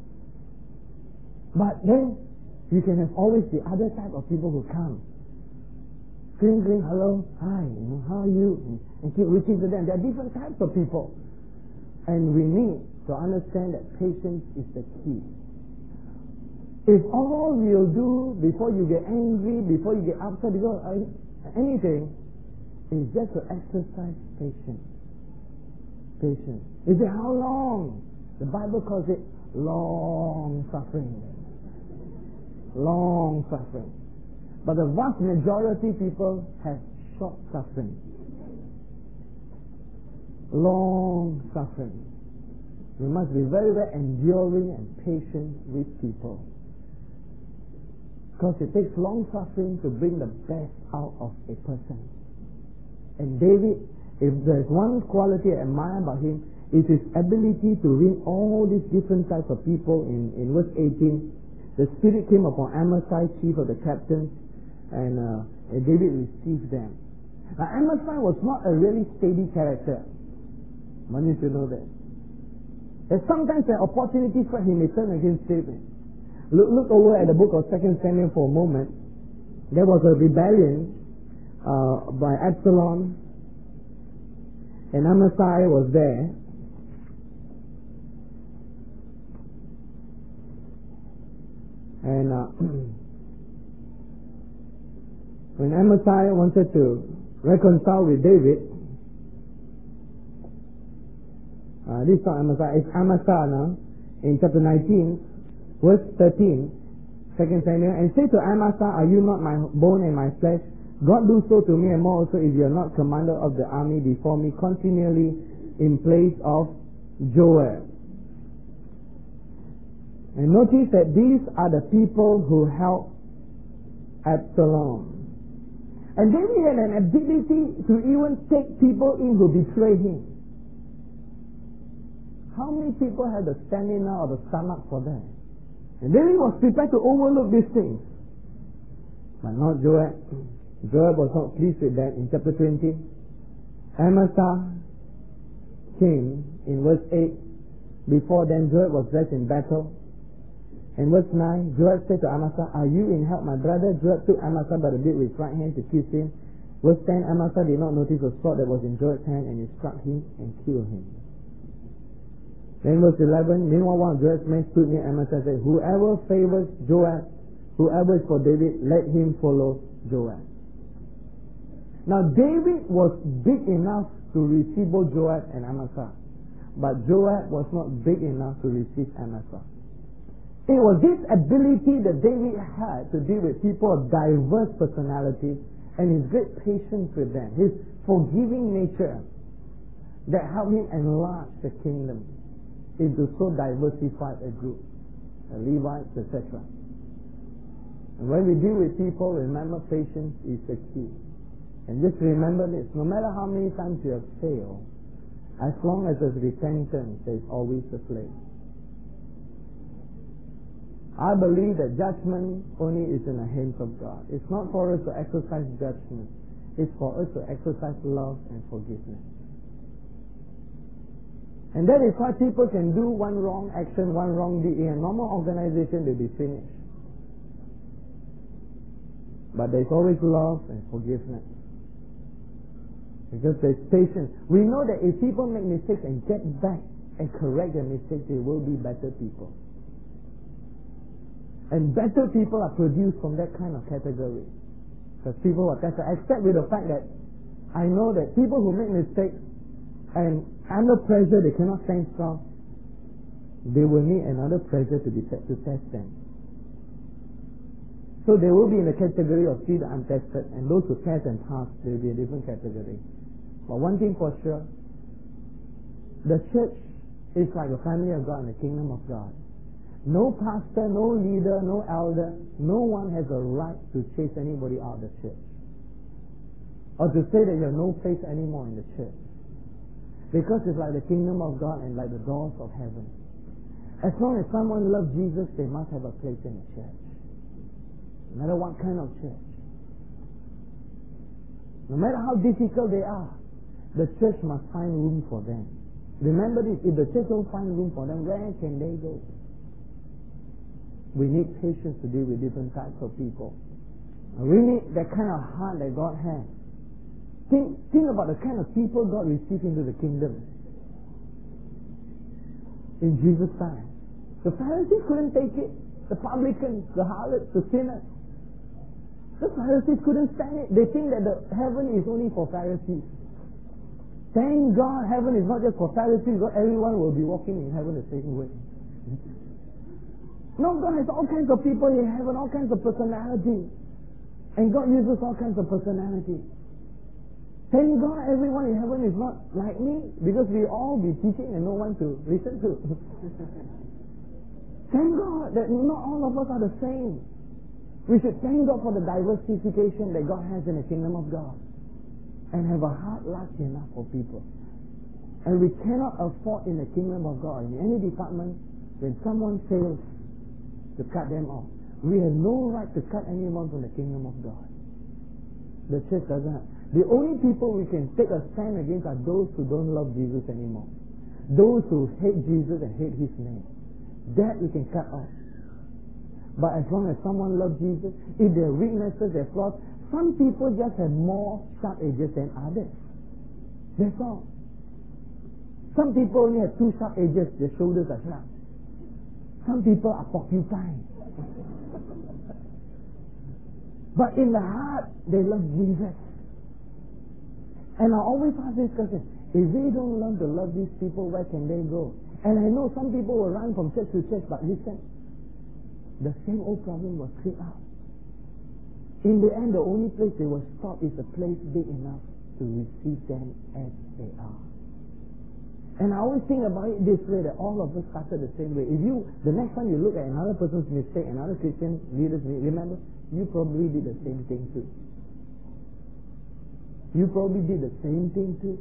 But then, you can have always the other type of people who come. Cling, cling, hello, hi, how are you? And keep reaching to them. There are different types of people. And we need to understand that patience is the key. If all you'll do before you get angry, before you get upset, because anything, is just to exercise patience. Patience. You say, how long? The Bible calls it long suffering. Long suffering. But the vast majority of people have short suffering. Long suffering. We must be very, very enduring and patient with people. Because it takes long suffering to bring the best out of a person. And David, if there's one quality I admire about him, it's his ability to win all these different types of people. In, in verse eighteen, the Spirit came upon Amasai, chief of the captains, and, uh, and David received them. Now, Amasai was not a really steady character. I want you to know that. There's sometimes an opportunity for him, he may turn against David. Look, look over at the book of Second Samuel for a moment. There was a rebellion uh, by Absalom, and Amasai was there. And uh, when Amasai wanted to reconcile with David, uh, this is not Amasai, it's Amasa now, in chapter nineteen, verse thirteen, Second Samuel, and say to Amasa, are you not my bone and my flesh? God do so to me and more also if you are not commander of the army before me continually in place of Joab. And notice that these are the people who helped Absalom. And David had an ability to even take people in who betray him. How many people had the stamina or the stomach for that? And David was prepared to overlook these things. But not Joab. Joab was not pleased with that. In chapter twenty, Amasa came in verse eight Before then, Joab was dressed in battle. In verse nine, Joab said to Amasa, "Are you in help, my brother?" Joab took Amasa by the beard with his right hand to kiss him. Verse ten, Amasa did not notice the sword that was in Joab's hand, and he struck him and killed him. Then verse eleven, meanwhile one of Joab's men stood near Amasa and said, "Whoever favors Joab, whoever is for David, let him follow Joab." Now David was big enough to receive both Joab and Amasa, but Joab was not big enough to receive Amasa. It was this ability that David had to deal with people of diverse personalities and his great patience with them, his forgiving nature, that helped him enlarge the kingdom into so diversified a group, the Levites, et cetera. And when we deal with people, remember patience is the key. And just remember this, no matter how many times you have failed, as long as there's repentance, there's always a place. I believe that judgment only is in the hands of God. It's not for us to exercise judgment. It's for us to exercise love and forgiveness. And that is why people can do one wrong action, one wrong deed. In a normal organization, they'll be finished. But there's always love and forgiveness. Because there's patience. We know that if people make mistakes and get back and correct their mistakes, they will be better people. And better people are produced from that kind of category. Because people are better, except with the fact that I know that people who make mistakes and under pressure they cannot stand strong, they will need another pressure to, be, to test them. So they will be in the category of see the untested, and those who test and pass, they will be a different category. But one thing for sure, the church is like a family of God in the kingdom of God. No pastor, no leader, no elder, no one has a right to chase anybody out of the church. Or to say that you have no place anymore in the church. Because it's like the kingdom of God and like the doors of heaven. As long as someone loves Jesus, they must have a place in the church. No matter what kind of church. No matter how difficult they are, the church must find room for them. Remember this, if the church don't find room for them, where can they go? We need patience to deal with different types of people. We need that kind of heart that God has. Think, think about the kind of people God received into the kingdom. In Jesus' time. The Pharisees couldn't take it. The publicans, the harlots, the sinners. The Pharisees couldn't stand it. They think that the heaven is only for Pharisees. Thank God heaven is not just for Pharisees, but everyone will be walking in heaven the same way. No, God has all kinds of people in heaven, all kinds of personality. And God uses all kinds of personality. Thank God everyone in heaven is not like me, because we all be teaching and no one to listen to. Thank God that not all of us are the same. We should thank God for the diversification that God has in the kingdom of God. And have a heart large enough for people. And we cannot afford in the kingdom of God, in any department, when someone fails, to cut them off. We have no right to cut anyone from the kingdom of God. The church doesn't have. The only people we can take a stand against are those who don't love Jesus anymore. Those who hate Jesus and hate His name. That we can cut off. But as long as someone loves Jesus, if there are weaknesses, there are flaws, some people just have more sharp edges than others. That's all. Some people only have two sharp edges, their shoulders are sharp. Some people are porcupine. But in the heart, they love Jesus. And I always ask this question, if they don't learn to love these people, where can they go? And I know some people will run from church to church, but listen, the same old problem will creep out. In the end, the only place they will stop is a place big enough to receive them as they are. And I always think about it this way, that all of us started the same way. If you, the next time you look at another person's mistake, another Christian leader's mistake, remember, you probably did the same thing too. You probably did the same thing too.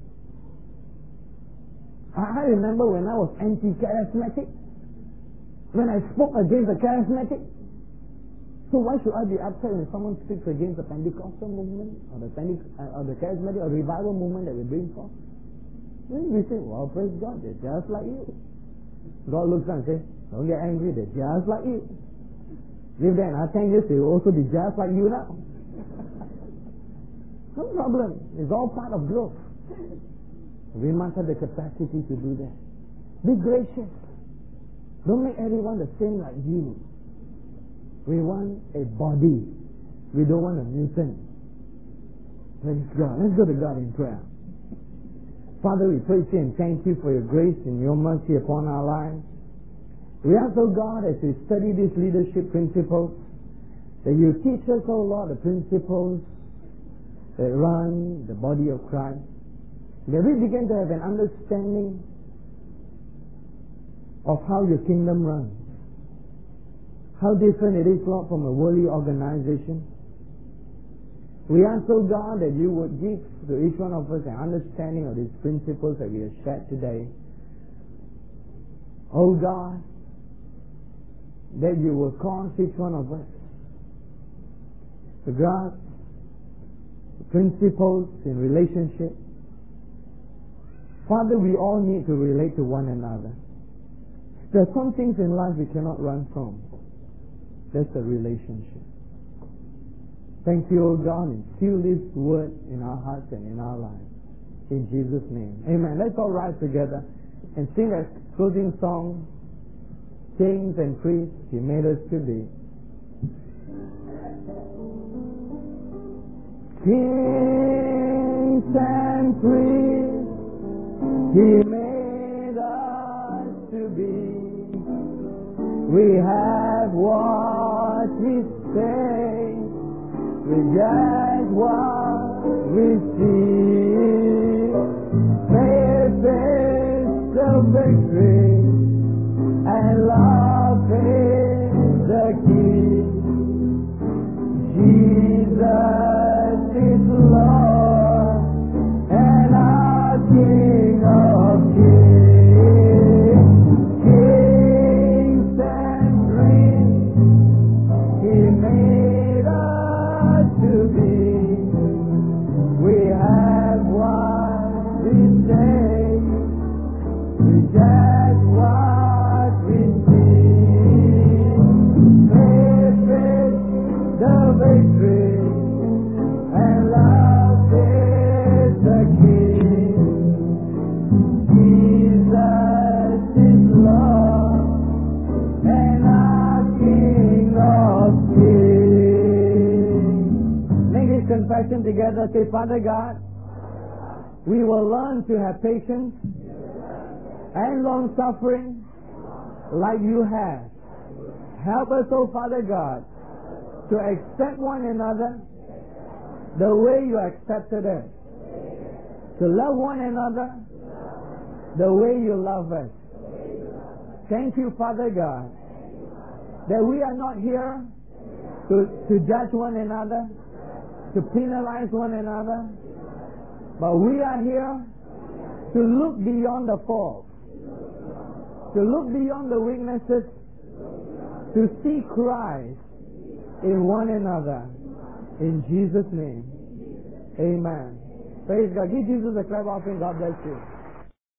I remember when I was anti-charismatic, when I spoke against the charismatic. So why should I be upset when someone speaks against the Pentecostal movement, or the, Pente- or the charismatic or revival movement that we bring forth? When we say, well, praise God, they're just like you. God looks and says, don't get angry, they're just like you. Live there in ten years, they will also be just like you now. No problem. It's all part of growth. We must have the capacity to do that. Be gracious. Don't make everyone the same like you. We want a body. We don't want a mutant. Praise God. Let's go to God in prayer. Father, we praise you and thank you for your grace and your mercy upon our lives. We ask, oh God, as we study these leadership principles, that you teach us, oh Lord, the principles that run the body of Christ, that we begin to have an understanding of how your kingdom runs, how different it is, Lord, from a worldly organization. We ask, oh God, that you would give to each one of us an understanding of these principles that we have shared today. Oh God, that you will cause each one of us to grasp the principles in relationship. Father, we all need to relate to one another. There are some things in life we cannot run from. That's a relationship. Thank you, O God, and seal this word in our hearts and in our lives. In Jesus' name. Amen. Let's all rise together and sing a closing song. Kings and priests, He made us to be. Kings and priests, He made us to be. We have what we say, we get what we see. Faith is the victory, and love is the key. Jesus is Lord and our King of Kings. Kings and priests, He made us to be. We have what we say, we get what we see. Faith is the victory, and love is the key. Jesus is Lord and our King of Kings. Make this confession together. Say, Father God, we will learn to have patience and long suffering like you have. Help us, oh Father God, to accept one another the way you accepted us, to love one another the way you love us. Thank you, Father God, that we are not here to, to judge one another, to penalize one another, but we are here to look beyond the faults, to look beyond the weaknesses, to see Christ in one another. In Jesus' name. Amen. Praise God. Give Jesus a clap offering. God bless you.